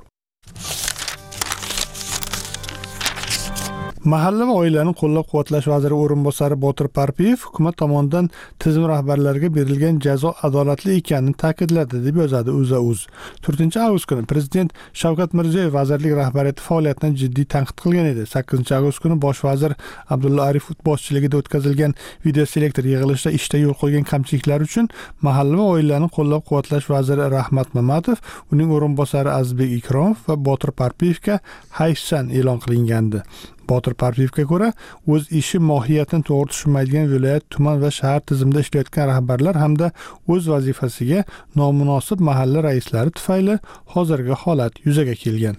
Speaker 2: Mahalla va oilani qo'llab-quvvatlash vaziri o'rinbosari Botir Parpiyev hukumat tomonidan tizim rahbarlariga berilgan jazo adolatli ekanini ta'kidladi deb yozadi O'zA-uz. 4-avgust kuni Prezident Shavkat Mirziyoyev vazirlik rahbariyati faoliyatini jiddiy tanqid qilgan edi. 8-avgust kuni bosh vazir Abdulla Arifov boshchiligida o'tkazilgan videoselektor yig'ilishida ishda yo'l qo'ygan kamchiliklar uchun mahalla va oilani qo'llab-quvvatlash vaziri Rahmat Mamatov, uning o'rinbosari Azizbek Ikromov va Botir Parpiyevga hayfsan e'lon qilingandi. Botir Parpiyevga ko'ra, o'z ishi mohiyatini to'g'ri tushunmaydigan viloyat, tuman va shahar tizimida ishlayotgan rahbarlar hamda o'z vazifasiga nomunosib mahalla raislari tufayli hozirgi holat yuzaga kelgan.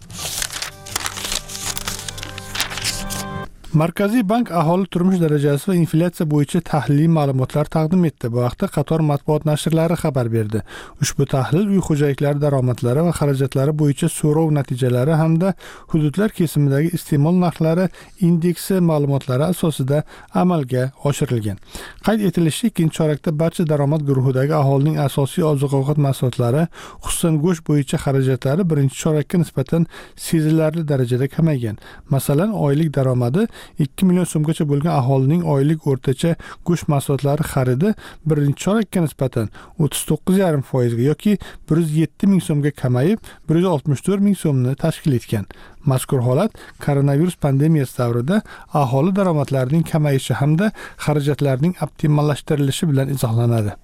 Speaker 2: Markaziy bank aholi turmush darajasi va inflyatsiya bo'yicha tahliliy ma'lumotlar taqdim etdi. Bu haqda qator matbuot nashrlari xabar berdi. Ushbu tahlil uy xo'jaliklari daromadlari va xarajatlari bo'yicha so'rov natijalari hamda hududlar kesimidagi iste'mol narxlari indeksi ma'lumotlari asosida amalga oshirilgan. Qayd etilishicha, ikkinchi chorakda barcha daromad guruhidagi aholining asosiy oziq-ovqat mahsulotlari, xususan go'sht bo'yicha xarajatlari birinchi chorakka nisbatan sezilarli darajada kamaygan. Masalan, oylik daromadi 2 million so'mgacha bo'lgan aholining oylik o'rtacha go'sht mahsulotlari xaridi birinchi chorakka nisbatan 39,5% ga yoki 107 ming so'mga kamayib 164 ming so'mni tashkil etgan. Mazkur holat koronavirus pandemiyasi davrida aholi daromadlarining kamayishi hamda xarajatlarning optimallashtirilishi bilan izohlanadi.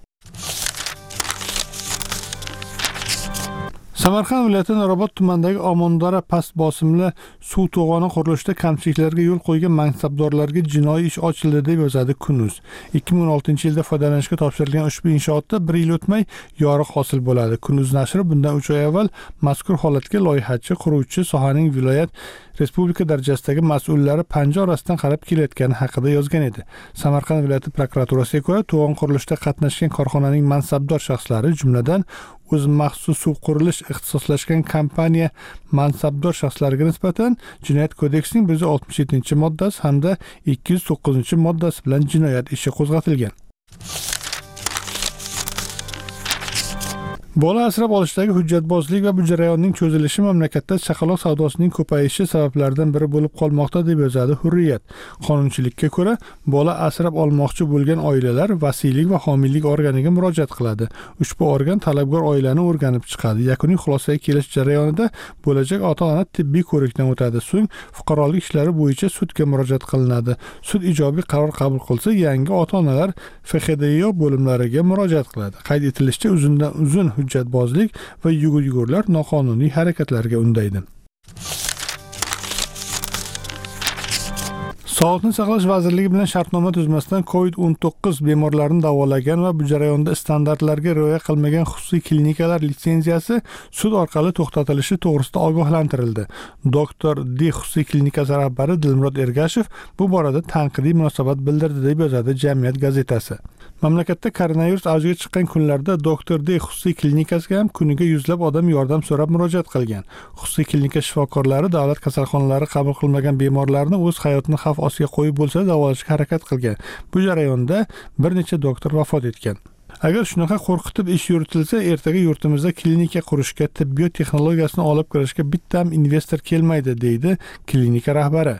Speaker 2: Samarqand viloyati Nurobod tumanidagi Omondora past bosimli suv to'g'oni qurilishida kamchiliklarga yo'l qo'ygan mansabdorlarga jinoiy ish ochildi deb yozadi Kunuz. 2016-yilda foydalanishga topshirilgan ushbu inshootda 1 yil o'tmay yoriq hosil bo'ladi. Kunuz nashri bundan 3 oy avval mazkur holatga loyihachi, quruvchi, sohaning viloyat, respublika darajasidagi mas'ullari panja orasidan qarab kelayotgani haqida yozgan edi. Samarqand viloyati prokuraturasiga ko'ra, to'g'on qurilishida qatnashgan korxonaning mansabdor shaxslari, jumladan o'z maxsus suv qurilish ixtisoslashgan kompaniya mansabdor shaxslariga nisbatan Jinoyat kodeksining 167-moddasi hamda 209-moddasi bilan jinoyat ishi qo'zg'atilgan. Bola asrab olishdagi hujjatbozlik va bu jarayonning cho'zilishi mamlakatda chaqaloq savdosining ko'payishi sabablaridan biri bo'lib qolmoqda deb yozadi Hurriyat. Qonunchilikka ko'ra, bola asrab olmoqchi bo'lgan oilalar vasiylik va homiylik organiga murojaat qiladi. Ushbu organ talabgor oilani o'rganib chiqadi. Yakuniy xulosaga kelish jarayonida bo'lajak ota-ona tibbiy ko'rikdan o'tadi. So'ng fuqarolik ishlari bo'yicha sudga murojaat qilinadi. Sud ijobiy qaror qabul qilsa, yangi ota-onalar FXDYO bo'limlariga murojaat qiladi. Qayd etilishicha, uzundan uzun hujjatbozlik va yugur-yugurlar noqonuniy harakatlarga undaydi. Sog'liqni saqlash vazirligi bilan shartnoma tuzmasdan COVID-19 bemorlarini davolagan va bu jarayonda standartlarga rioya qilmagan xususiy klinikalar litsenziyasi sud orqali to'xtatilishi to'g'risida ogohlantirildi. Doktor D xususiy klinikasi rahbari Dilmurod Ergashev bu borada tanqidiy munosabat bildirdi deb yozadi Jamiyat gazetasi. Mamlakatda koronavirus avjiga chiqqan kunlarda Doktor D xususiy klinikasiga ham kuniga yuzlab odam yordam so'rab murojaat qilgan. Xususiy klinika shifokorlari davlat kasalxonalari qabul qilmagan bemorlarni o'z hayotini xavf ostiga qo'yib bo'lsa davolashga harakat qilgan. Bu jarayonda bir necha doktor vafot etgan. Agar shunaqa qo'rqitib ish yuritilsa, ertaga yurtimizda klinika qurishga, tibbiyot texnologiyasini olib kirishga bitta ham investor kelmaydi, deydi klinika rahbari.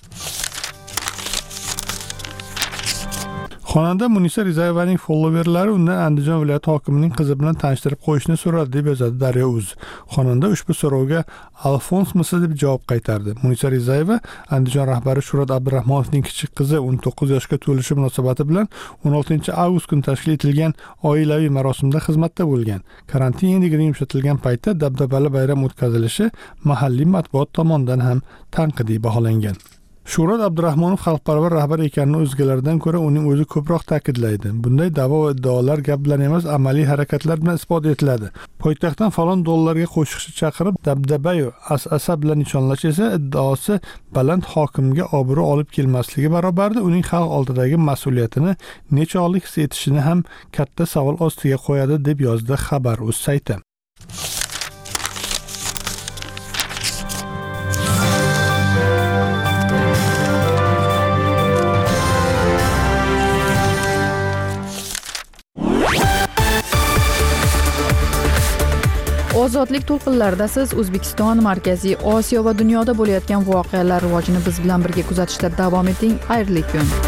Speaker 2: Xonanda Munisa Rizayevaning followerlari undan Andijon viloyati hokimining qizi bilan tanishtirib qo'yishni so'radi deb yozadi Daryo.uz. Xonanda ushbu so'rovga Alfonsmisi deb javob qaytardi. Munisa Rizayeva Andijon rahbari Shuhrat Abdurahmonovning kichik qizi 19 yoshga to'lishi munosabati bilan 16-avgust kuni tashkil etilgan oilaviy marosimda xizmatda bo'lgan. Karantin endigina yumshatilgan paytda dabdabali bayram o'tkazilishi mahalliy matbuot tomonidan ham tanqidiy baholangan. Shuhrat Abdurahmonov xalqparvar rahbar ekanini o'zgalardan ko'ra uning o'zi ko'proq ta'kidlaydi. Bunday da'vo va iddaolar gap bilan emas, amaliy harakatlar bilan isbot etiladi. Poytaxtdan falon dollarga qo'shiqchi chaqirib, dabdabayu as'asa bilan nishonlash esa iddaosi baland hokimga obro' olib kelmasligi barobarida uning xalq oldidagi mas'uliyatini nechog'lik his etishini ham katta savol ostiga qo'yadi deb yozdi Xabar.uz sayti.
Speaker 1: Ozodlik to'lqinlarida siz O'zbekiston, Markaziy Osiyo va dunyoda bo'layotgan voqealar rivojini biz bilan birga kuzatishda davom eting. Xayrli kun.